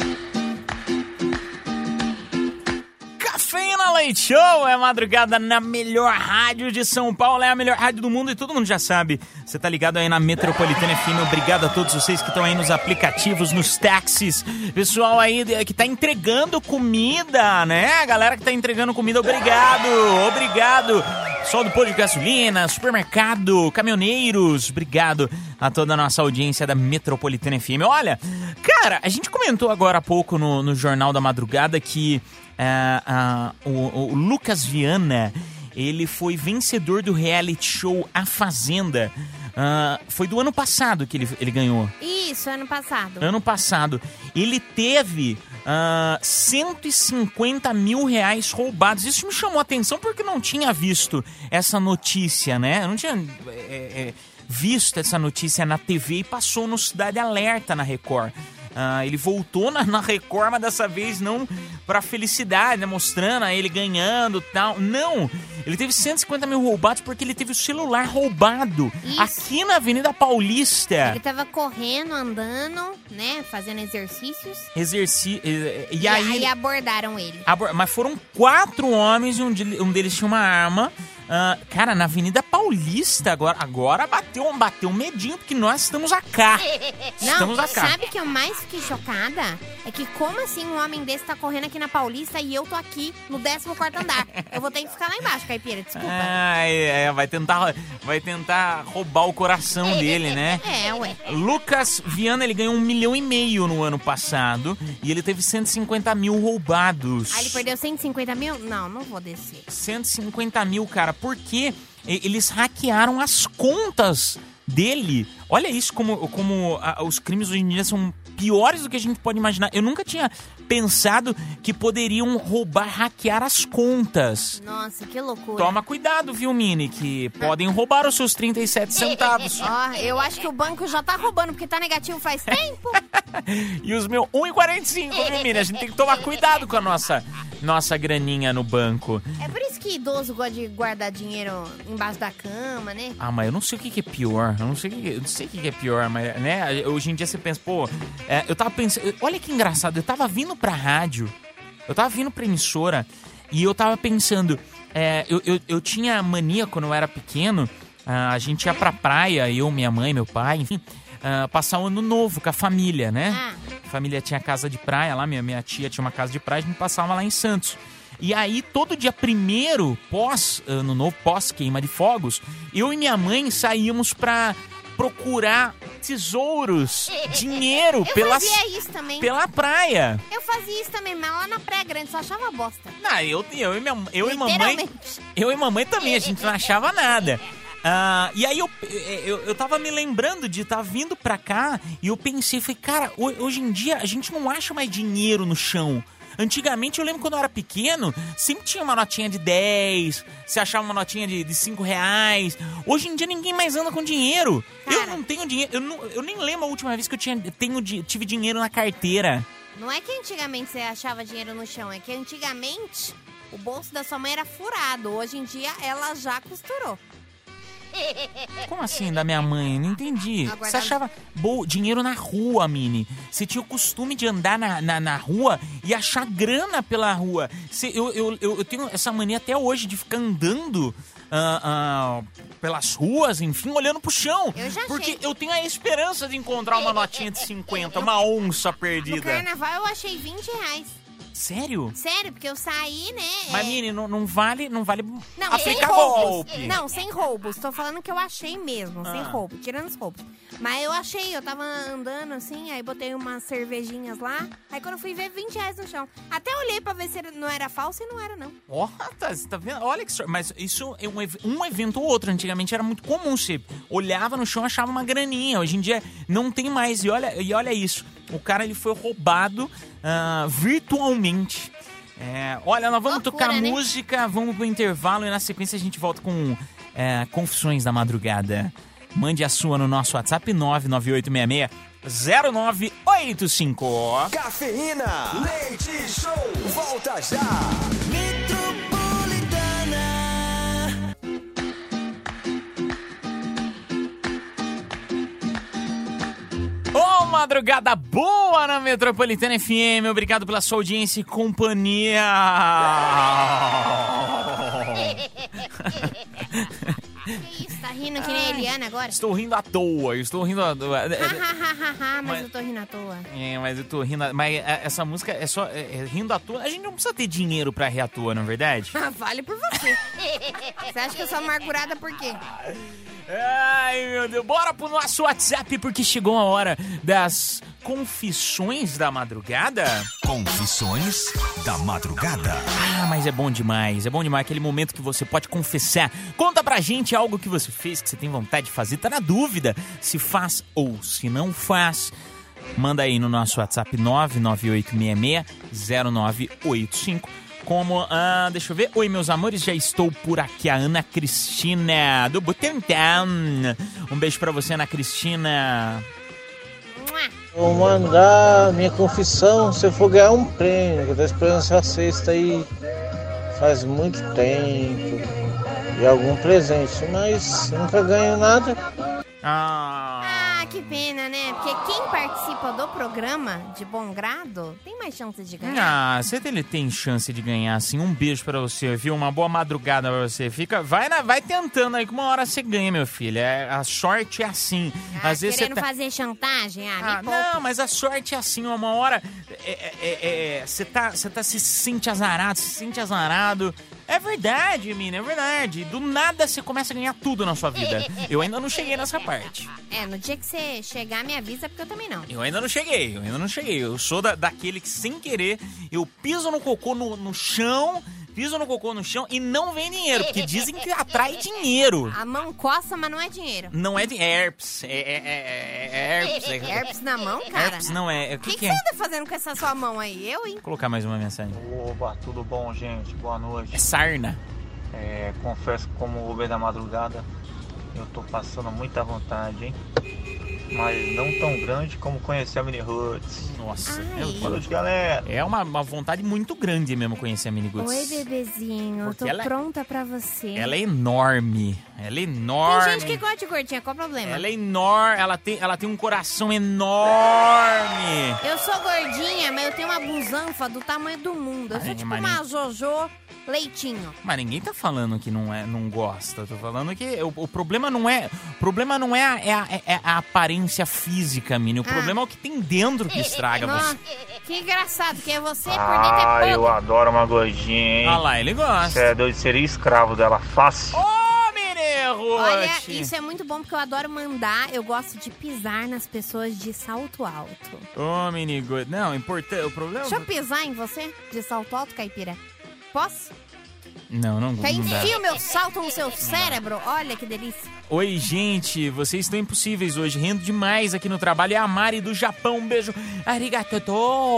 Cafeína Leite Show é madrugada na melhor rádio de São Paulo, é a melhor rádio do mundo e todo mundo já sabe. Você tá ligado aí na Metropolitana FM, obrigado a todos vocês que estão aí nos aplicativos, nos táxis, pessoal aí que tá entregando comida, né? A galera que tá entregando comida, obrigado. Pessoal do posto de gasolina, supermercado, caminhoneiros, obrigado a toda a nossa audiência da Metropolitana FM. Olha, cara, a gente comentou agora há pouco no Jornal da Madrugada que o Lucas Viana, ele foi vencedor do reality show A Fazenda. Foi do ano passado que ele ganhou. Isso, ano passado. Ano passado. Ele teve 150 mil reais roubados. Isso me chamou a atenção porque eu não tinha visto essa notícia, né? Eu não tinha visto essa notícia na TV e passou no Cidade Alerta na Record. Ele voltou na Record, mas dessa vez não pra felicidade, né? Mostrando ele ganhando e tal. Não! Ele teve 150 mil roubados porque ele teve o celular roubado Isso. aqui na Avenida Paulista. Ele tava correndo, andando, né? Fazendo exercícios. E aí abordaram ele. Mas foram 4 homens e um deles tinha uma arma. Cara, na Avenida Paulista, agora bateu um medinho, porque nós estamos acá. Não, sabe que eu mais fiquei chocada? É que como assim um homem desse tá correndo aqui na Paulista e eu tô aqui no 14º andar? Eu vou ter que ficar lá embaixo, Caipira, desculpa. Vai tentar roubar o coração dele, né? Ué. Lucas Viana, ele ganhou 1,5 milhão no ano passado e ele teve 150 mil roubados. Aí ele perdeu 150 mil? Não vou descer. 150 mil, cara, porque eles hackearam as contas dele. Olha isso, como os crimes hoje em dia são piores do que a gente pode imaginar. Eu nunca tinha pensado que poderiam hackear as contas. Nossa, que loucura. Toma cuidado, viu, Mini, que podem roubar os seus 37 centavos. Eu acho que o banco já tá roubando, porque tá negativo faz tempo. E os meus 1,45, viu, Mini? A gente tem que tomar cuidado com a nossa graninha no banco. É por isso que idoso gosta de guardar dinheiro embaixo da cama, né? Mas eu não sei o que é pior. Eu não sei o que é pior, mas, né? Hoje em dia você pensa, eu tava pensando... Olha que engraçado, eu tava vindo pra rádio, eu tava vindo pra emissora e eu tava pensando... Eu tinha mania quando eu era pequeno, a gente ia pra praia, eu, minha mãe, meu pai, enfim... passar o ano novo com a família, né? A família tinha casa de praia lá, minha tia tinha uma casa de praia, a gente passava lá em Santos. E aí, todo dia primeiro, pós-ano novo, pós-queima de fogos, eu e minha mãe saíamos pra procurar tesouros, dinheiro fazia isso também. Pela praia. Eu fazia isso também, mas lá na Praia Grande só achava bosta. Não, eu e mamãe também, a gente não achava nada. E aí eu tava me lembrando de estar vindo pra cá e eu pensei, falei, cara, hoje em dia a gente não acha mais dinheiro no chão. Antigamente, eu lembro quando eu era pequeno, sempre tinha uma notinha de 10, você achava uma notinha de 5 reais. Hoje em dia ninguém mais anda com dinheiro. Cara, eu não tenho dinheiro, eu nem lembro a última vez que eu tive dinheiro na carteira. Não é que antigamente você achava dinheiro no chão, é que antigamente o bolso da sua mãe era furado. Hoje em dia ela já costurou. Como assim, da minha mãe? Não entendi. Você achava dinheiro na rua, Mini. Você tinha o costume de andar na rua e achar grana pela rua. Eu tenho essa mania até hoje de ficar andando pelas ruas, enfim, olhando pro chão. Porque eu tenho a esperança de encontrar uma notinha de 50, uma onça perdida. No carnaval eu achei 20 reais. Sério? Sério, porque eu saí, né? Mas, Mini, não vale não, aplicar golpe. Não, sem roubos. Tô falando que eu achei mesmo, sem roubo, tirando os roubos. Mas eu achei, eu tava andando assim, aí botei umas cervejinhas lá. Aí quando eu fui ver, 20 reais no chão. Até olhei pra ver se não era falso e não era, não. Você tá vendo? Olha que... Mas isso é um evento ou outro. Antigamente era muito comum. Você olhava no chão e achava uma graninha. Hoje em dia não tem mais. E olha isso. O cara, ele foi roubado virtualmente. Olha, nós vamos tocar música, vamos pro intervalo e na sequência a gente volta com Confissões da Madrugada. Mande a sua no nosso WhatsApp 99866-0985. Cafeína, Leite Show, volta já. Madrugada boa na Metropolitana FM. Obrigado pela sua audiência e companhia. Que isso? Tá rindo que nem a Eliana agora? Estou rindo à toa. Mas eu tô rindo à toa. Mas eu tô rindo. Mas essa música é só rindo à toa. A gente não precisa ter dinheiro pra rir à toa, não é verdade? Vale por você. Você acha que eu sou amargurada por quê? Ai, meu Deus. Bora pro nosso WhatsApp, porque chegou a hora das Confissões da Madrugada. Confissões da Madrugada. Mas é bom demais. É bom demais aquele momento que você pode confessar. Conta pra gente algo que você fez, que você tem vontade de fazer. Tá na dúvida se faz ou se não faz. Manda aí no nosso WhatsApp 99866-0985. Deixa eu ver. Oi, meus amores, já estou por aqui. A Ana Cristina, do Butantã. Um beijo pra você, Ana Cristina. Vou mandar minha confissão se eu for ganhar um prêmio, que eu tô esperando essa sexta aí faz muito tempo. e algum presente, mas nunca ganho nada. Ah, que pena, né? Porque quem participa do programa de bom grado tem mais chance de ganhar. Ah, você tem chance de ganhar, assim. Um beijo pra você, viu? Uma boa madrugada pra você. Vai tentando aí que uma hora você ganha, meu filho. A sorte é assim. Às vezes querendo você fazer chantagem? não, mas a sorte é assim. Uma hora você se sente azarado. É verdade, mina, é verdade. Do nada você começa a ganhar tudo na sua vida. Eu ainda não cheguei nessa parte. No dia que você chegar, me avisa, porque eu também não. Eu ainda não cheguei. Eu sou daquele que, sem querer, eu piso no cocô no chão e não vem dinheiro, porque dizem que atrai dinheiro. A mão coça, mas não é dinheiro. Não é de herpes. Herpes. Herpes na mão, cara? Herpes não é. O que você anda fazendo com essa sua mão aí? Eu, hein? Vou colocar mais uma mensagem. Oba, tudo bom, gente? Boa noite. É sarna. Confesso que como Uber da madrugada, eu tô passando muita vontade, hein? Mas não tão grande como conhecer a Mini Roots. Nossa, boa noite, galera. É uma vontade muito grande mesmo conhecer a Mini Roots. Oi, bebezinho, eu tô pronta pra você. Ela é enorme. Tem gente que gosta de gordinha, qual o problema? Ela é enorme, ela tem um coração enorme. Eu sou gordinha, mas eu tenho uma busanfa do tamanho do mundo. Eu sou tipo uma Jojo Leitinho. Mas ninguém tá falando que não gosta. Tô falando que o problema não é a aparência física, Mini. O problema é o que tem dentro que estraga você. Que engraçado, que é você por dentro é podre. Eu adoro uma gordinha, hein? Ah lá, ele gosta. Você é doido, seria escravo dela fácil. Olha, isso é muito bom porque eu adoro mandar, eu gosto de pisar nas pessoas de salto alto. Ô, Mini Good. Não, importante, o problema... Deixa eu pisar em você de salto alto, Caipira? Posso? Não dá. Enfia o meu salto no seu cérebro, olha que delícia. Oi, gente, vocês estão impossíveis hoje, rindo demais aqui no trabalho. É a Mari do Japão, um beijo. Arigato.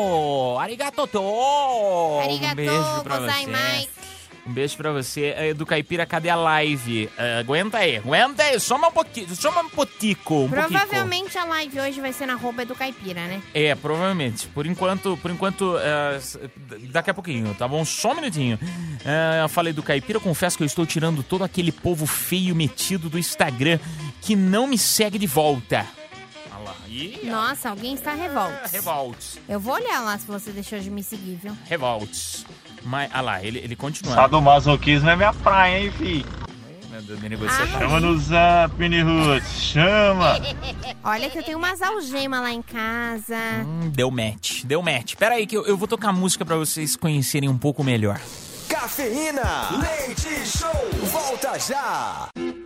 Um beijo pra você. Um beijo pra você. Do Caipira, cadê a live? Aguenta aí, só um pouquinho. Provavelmente a live hoje vai ser na roupa do Caipira, né? Provavelmente. Por enquanto, daqui a pouquinho, tá bom? Só um minutinho. Eu falei do Caipira, eu confesso que eu estou tirando todo aquele povo feio metido do Instagram que não me segue de volta. Olha lá. Nossa, alguém está revoltos. Revoltos. Eu vou olhar lá se você deixou de me seguir, viu? Revoltos. Mas, olha lá, ele continua. Sadomasoquismo é minha praia, hein, fi? Chama no zap, Mini Roots, chama! Olha que eu tenho umas algemas lá em casa. Deu match. Pera aí que eu vou tocar música pra vocês conhecerem um pouco melhor. Cafeína, Leite Show, volta já!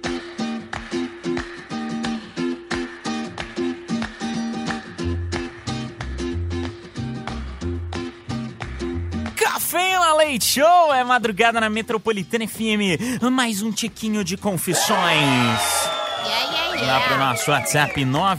Cafeína Leite Show, é madrugada na Metropolitana FM, mais um tiquinho de confissões. Lá pro nosso WhatsApp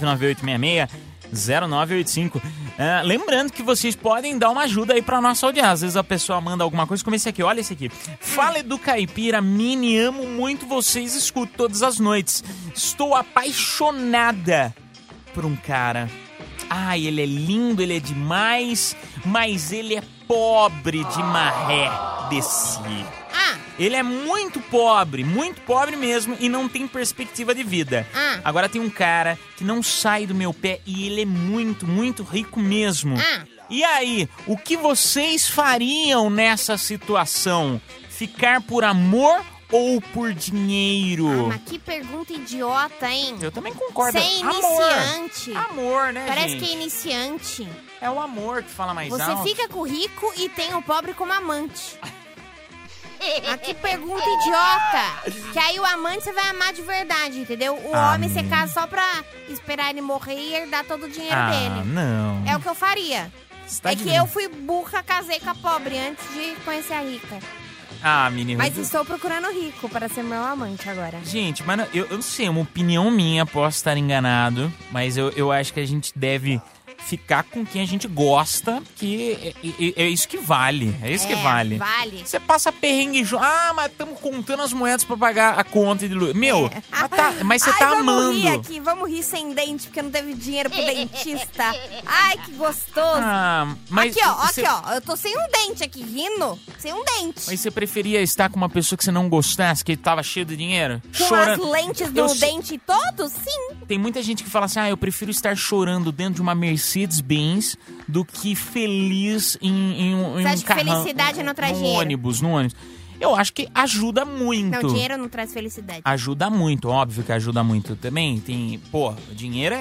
998660985. Lembrando que vocês podem dar uma ajuda aí pra nossa audiência. Às vezes a pessoa manda alguma coisa, como esse aqui, olha esse aqui. Fala do Caipira, Mini, amo muito vocês, escuto todas as noites. Estou apaixonada por um cara. Ai, ele é lindo, ele é demais, mas ele é pobre de maré de si. Ele é muito pobre mesmo e não tem perspectiva de vida. Agora tem um cara que não sai do meu pé e ele é muito, muito rico mesmo. E aí, o que vocês fariam nessa situação? Ficar por amor ou por dinheiro? Mas que pergunta idiota, hein? Eu também concordo. Você é iniciante. Amor, né, Parece gente? que é iniciante. É o amor que fala mais alto. Você fica com o rico e tem o pobre como amante. Que pergunta idiota. Que aí o amante você vai amar de verdade, entendeu? O homem você casa só pra esperar ele morrer e herdar todo o dinheiro dele. Não. É o que eu faria. Tá que eu fui burra, casei com a pobre antes de conhecer a rica. Menina. Mas estou procurando rico para ser meu amante agora. Gente, mas eu não sei, uma opinião minha, posso estar enganado, mas eu acho que a gente deve ficar com quem a gente gosta, que é isso que vale. É isso que vale. Você passa perrengue junto. Ah, mas estamos contando as moedas pra pagar a conta de luz. Meu, mas você tá amando. Vamos rir sem dente, porque não teve dinheiro pro dentista. Ai, que gostoso. Mas aqui, ó. Eu tô sem um dente aqui, rindo. Sem um dente. Mas você preferia estar com uma pessoa que você não gostasse, que tava cheio de dinheiro? Com chorando. as lentes do dente todo? Sim. Tem muita gente que fala assim, eu prefiro estar chorando dentro de uma Mercedes-Benz do que feliz em um Você acha que carrão, felicidade não traz dinheiro? No ônibus. Eu acho que ajuda muito. Não, dinheiro não traz felicidade. Ajuda muito, óbvio que ajuda muito também. Dinheiro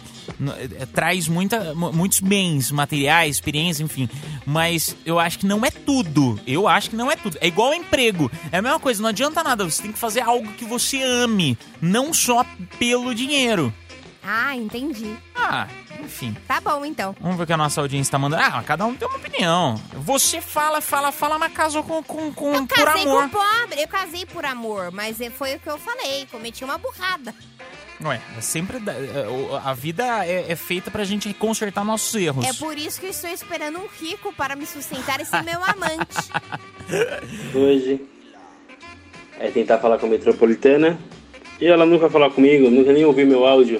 traz muitos bens materiais, experiência, enfim. Mas eu acho que não é tudo. É igual emprego. É a mesma coisa, não adianta nada. Você tem que fazer algo que você ame, não só pelo dinheiro. Ah, entendi. Enfim. Tá bom, então. Vamos ver o que a nossa audiência tá mandando. Cada um tem uma opinião. Você fala, mas casou por amor. Eu casei com pobre. Eu casei por amor, mas foi o que eu falei. Cometi uma burrada. Ué, sempre a vida é feita pra gente consertar nossos erros. É por isso que eu estou esperando um rico para me sustentar e ser meu amante. Hoje é tentar falar com a Metropolitana e ela nunca falou comigo, nunca nem ouviu meu áudio.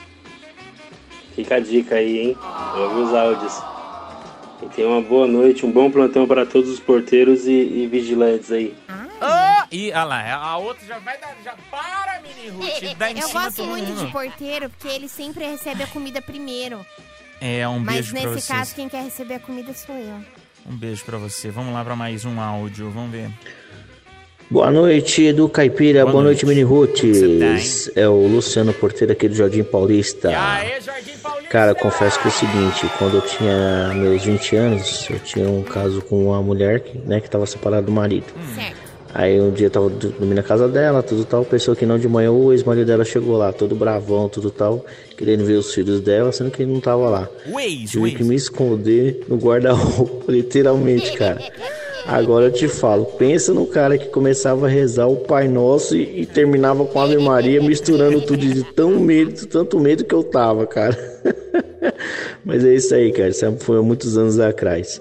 Fica a dica aí, hein? Ouve os áudios. E tenha uma boa noite, um bom plantão para todos os porteiros e vigilantes aí. E olha lá, a outra já vai dar. Já para, Mini Ruth, dá em Eu cima gosto todo muito mundo. de porteiro, porque ele sempre recebe a comida primeiro. Um Mas beijo pra nesse vocês. caso, quem quer receber a comida sou eu. Um beijo pra você. Vamos lá pra mais um áudio, vamos ver. Boa noite, Edu Caipira. Boa noite, Mini Roots. É o Luciano Porteiro aqui do Jardim Paulista. Cara, confesso que é o seguinte, quando eu tinha meus 20 anos, eu tinha um caso com uma mulher que tava separada do marido. Certo. Aí um dia eu tava dormindo na casa dela, tudo tal, pensou que não, de manhã o ex-marido dela chegou lá, todo bravão, tudo tal, querendo ver os filhos dela, sendo que ele não tava lá. Tive que me esconder no guarda-roupa, literalmente, cara. Agora eu te falo, pensa no cara que começava a rezar o Pai Nosso e terminava com a Ave Maria, misturando tudo de tanto medo que eu tava, cara. Mas é isso aí, cara, isso foi há muitos anos atrás.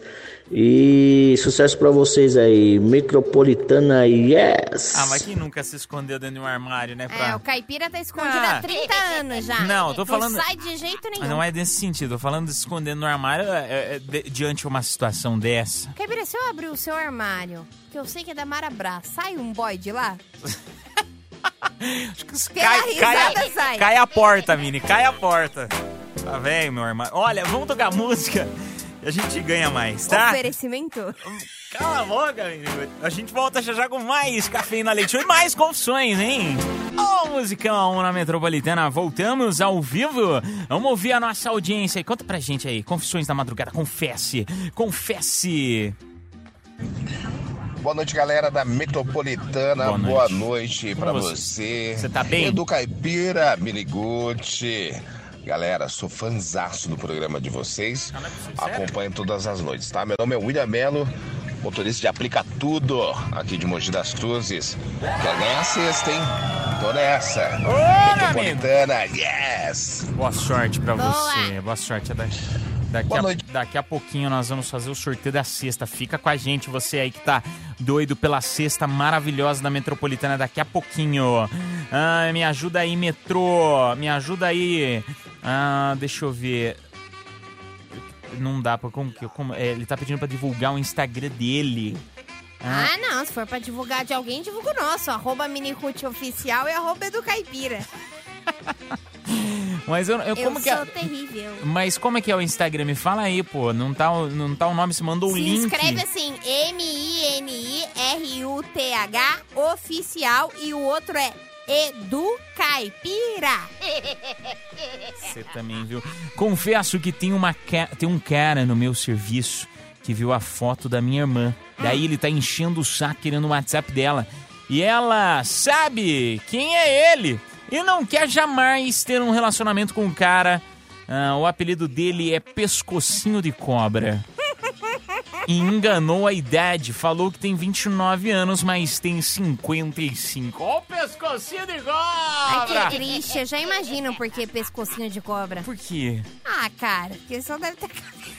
E sucesso pra vocês aí, Metropolitana, yes! Mas quem nunca se escondeu dentro de um armário, né? O caipira tá escondido há 30 anos já. Não, eu tô falando... Não sai de jeito nenhum. Não é desse sentido, tô falando de se esconder no armário diante de uma situação dessa. Caipira, se eu abrir o seu armário, que eu sei que é da Mara Brás, sai um boy de lá? Cai a porta, Mini, cai a porta. Tá vendo, meu armário? Olha, vamos tocar música e a gente ganha mais, tá? Oferecimento. Cala a boca, menino. A gente volta já com mais Cafeína Leite Show e mais confissões, hein? Musicão na Metropolitana. Voltamos ao vivo. Vamos ouvir a nossa audiência aí. Conta pra gente aí. Confissões da madrugada. Confesse. Boa noite, galera da Metropolitana. Boa noite pra você. Você tá bem? Edu Caipira, Miniguti. Galera, sou fãzaço do programa de vocês. Acompanho todas as noites, tá? Meu nome é William Melo, motorista de Aplica Tudo, aqui de Mogi das Cruzes. Quer ganhar a sexta, hein? Tô nessa. Metropolitana, yes! Boa sorte pra você. Boa sorte. Daqui a pouquinho nós vamos fazer o sorteio da sexta. Fica com a gente, você aí que tá doido pela sexta maravilhosa da Metropolitana. Daqui a pouquinho. Me ajuda aí, Metrô. Me ajuda aí. Deixa eu ver. Não dá pra... ele tá pedindo pra divulgar o Instagram dele. Não. Se for pra divulgar de alguém, divulga o nosso. @MiniRuthOficial e @EduCaipira. Mas eu como que sou terrível. Mas como é que é o Instagram? Me fala aí, pô. Não tá o nome, você mandou o link. Se inscreve assim, MINIRUTH oficial e o outro é Edu Caipira. Você também viu. Confesso que tem um cara no meu serviço que viu a foto da minha irmã. Daí ele tá enchendo o saco querendo o WhatsApp dela. E ela sabe quem é ele. E não quer jamais ter um relacionamento com o cara. O apelido dele é Pescocinho de Cobra. e enganou a idade. Falou que tem 29 anos, mas tem 55. Ó o pescocinho de cobra! Ai, que triste. Eu já imagino por que pescocinho de cobra. Por quê? Ah, cara, porque só deve ter...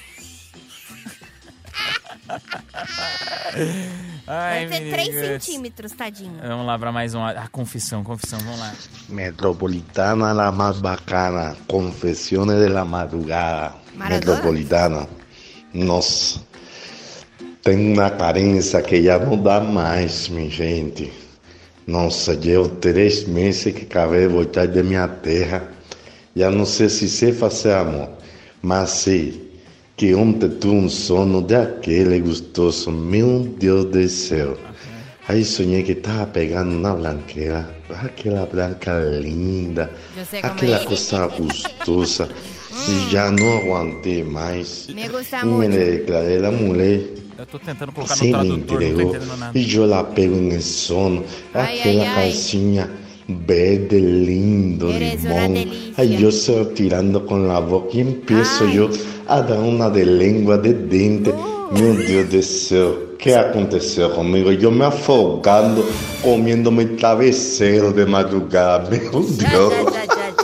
Ai, deve ter 3 centímetros, tadinho. Vamos lá pra mais uma. Confissão, vamos lá. Metropolitana, la más bacana. Confesiones de la madrugada. Metropolitana. Nossa. Tenho uma carência que já não dá mais, minha gente. Nossa, llevo 3 meses que acabei de voltar de minha terra. Já não sei se sei fazer amor, mas sei que ontem tuve sono daquele gostoso, meu Deus do céu. Aí sonhei que estava pegando uma blanqueira, aquela branca linda, aquela coisa gostosa, e já não aguentei mais. Me gusta e muito. me declarei a mulher. Eu tô tentando colocar Se no me tradutor, não tô entregou, entendendo nada. e eu la pego no sono, Ai, aquela ai, ai. calcinha verde lindo, Eres una limón. delicia. Aí eu saio tirando com a boca e empiezo eu a dar uma de língua de dente. Meu Deus do céu, o que aconteceu comigo? Eu me afogando, comendo meu travesseiro de madrugada. Meu Deus.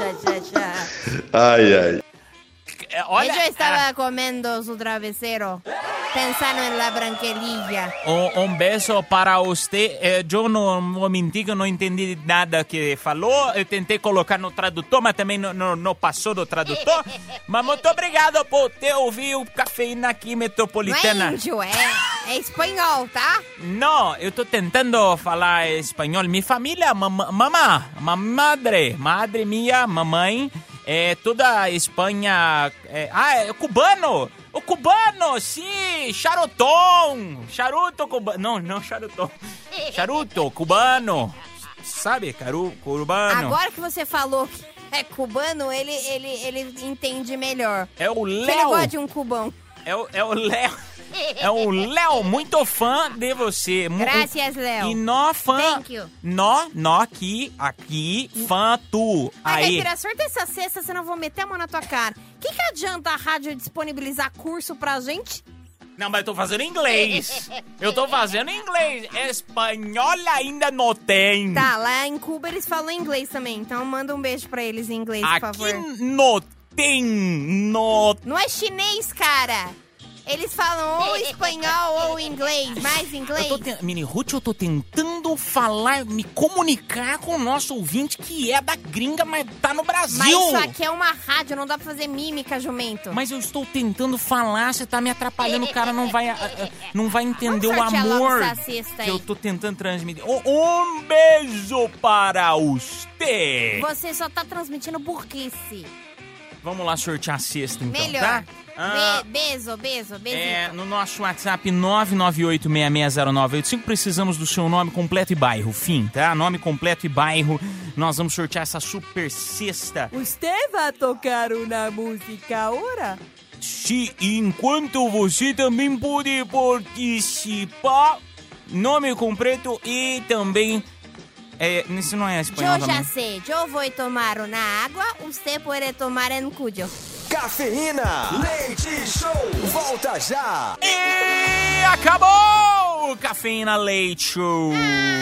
Ai, ai. Olha, yo estaba comiendo su travesero, pensando en la branquelilla. Um beijo para você. Eu não menti que eu não entendi nada que falou. Eu tentei colocar no tradutor, mas também não passou do tradutor. Mas muito obrigado por ter ouvido o Cafeína aqui, Metropolitana. Não é índio, é espanhol, tá? Não, eu tô tentando falar espanhol. Minha família, madre minha, mamãe, toda a Espanha... é cubano! O cubano, sim! Charuto cubano. Não charuto. Charuto cubano. Sabe, cubano. Agora que você falou que é cubano, ele entende melhor. É o Ele Léo. gosta de um cubão. É o Léo. É o Léo, muito fã de você. Graças, Léo. E nó fã. Thank you. Nó aqui, fã tu. Ai, Aí. Caipira, sorte essa sexta, senão eu vou meter a mão na tua cara. Que adianta a rádio disponibilizar curso pra gente? Não, mas eu tô fazendo inglês. Espanhol ainda não tem. Tá, lá em Cuba eles falam inglês também, então manda um beijo pra eles em inglês, por favor. Aqui não tem. Não é chinês, cara. Eles falam ou espanhol ou inglês, mais inglês. Mini Ruth, eu tô tentando me comunicar com o nosso ouvinte que é da gringa, mas tá no Brasil. Mas isso aqui é uma rádio, não dá pra fazer mímica, jumento. Mas eu estou tentando falar, você tá me atrapalhando, o cara não vai entender o sortear logo amor essa cesta que aí. eu tô tentando transmitir. Um beijo para você. Você só tá transmitindo burrice. Vamos lá sortear a cesta, então, Melhor. tá? Beijo. No nosso WhatsApp 998660985 precisamos do seu nome completo e bairro, fim, tá? Nome completo e bairro. Nós vamos sortear essa super cesta. Você vai tocar uma música agora? Sim, enquanto você também pode participar, nome completo e também... isso não é espanhol Eu também. já sei, eu vou tomar uma água, você pode tomar em cujo. Cafeína, Leite Show, volta já! E acabou o Cafeína Leite Show.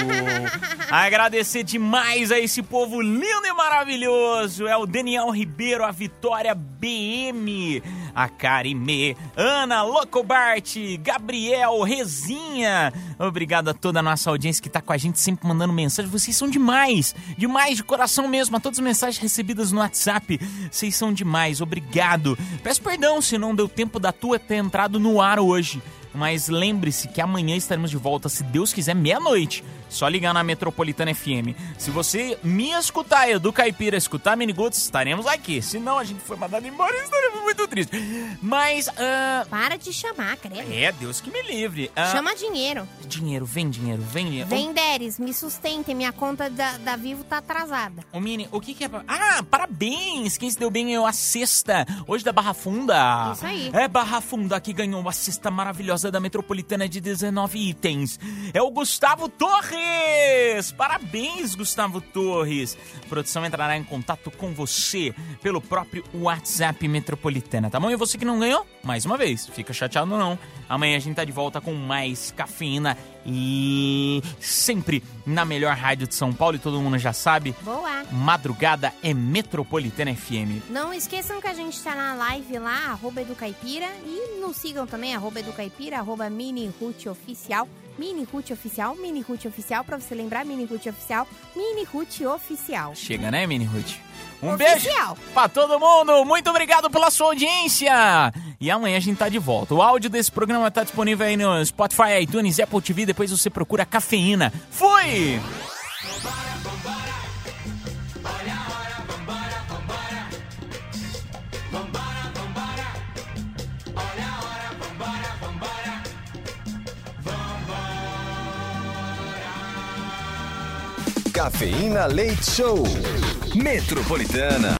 Agradecer demais a esse povo lindo e maravilhoso. É o Daniel Ribeiro, a Vitória BM, a Karime, Ana Locobart, Gabriel, Rezinha. Obrigado a toda a nossa audiência que tá com a gente, sempre mandando mensagem. Vocês são demais, demais de coração mesmo. A todas as mensagens recebidas no WhatsApp, vocês são demais, obrigado. Peço perdão se não deu tempo da tua ter entrado no ar hoje. Mas lembre-se que amanhã estaremos de volta, se Deus quiser, meia-noite. Só ligar na Metropolitana FM. Se você me escutar, Edu Caipira, escutar Miniguts, estaremos aqui. Se não, a gente foi mandado embora e estaremos muito tristes. Mas, Para de chamar, credo. Deus que me livre. Chama dinheiro. Vem dinheiro. Vem, Deres, me sustentem. Minha conta da Vivo tá atrasada. Ô, Mini, o que é... parabéns! Quem se deu bem ganhou a cesta. Hoje da Barra Funda. Isso aí. É Barra Funda que ganhou a cesta maravilhosa da Metropolitana de 19 itens. É o Gustavo Torres. Torres! Parabéns, Gustavo Torres! A produção entrará em contato com você pelo próprio WhatsApp Metropolitana, tá bom? E você que não ganhou, mais uma vez, fica chateado não. Amanhã a gente tá de volta com mais cafeína e sempre na melhor rádio de São Paulo, e todo mundo já sabe. Boa! Madrugada é Metropolitana FM. Não esqueçam que a gente tá na live lá, @EduCaipira, e nos sigam também, @EduCaipira, @MiniRuthOficial, MiniRuthOficial, pra você lembrar, MiniRuthOficial, MiniRuthOficial. Chega, né, Mini Ruth? Um Oficial. beijo pra todo mundo, muito obrigado pela sua audiência. E amanhã a gente tá de volta. O áudio desse programa tá disponível aí no Spotify, iTunes, Apple TV, depois você procura Cafeína. Fui! Cafeína Leite Show. Metropolitana.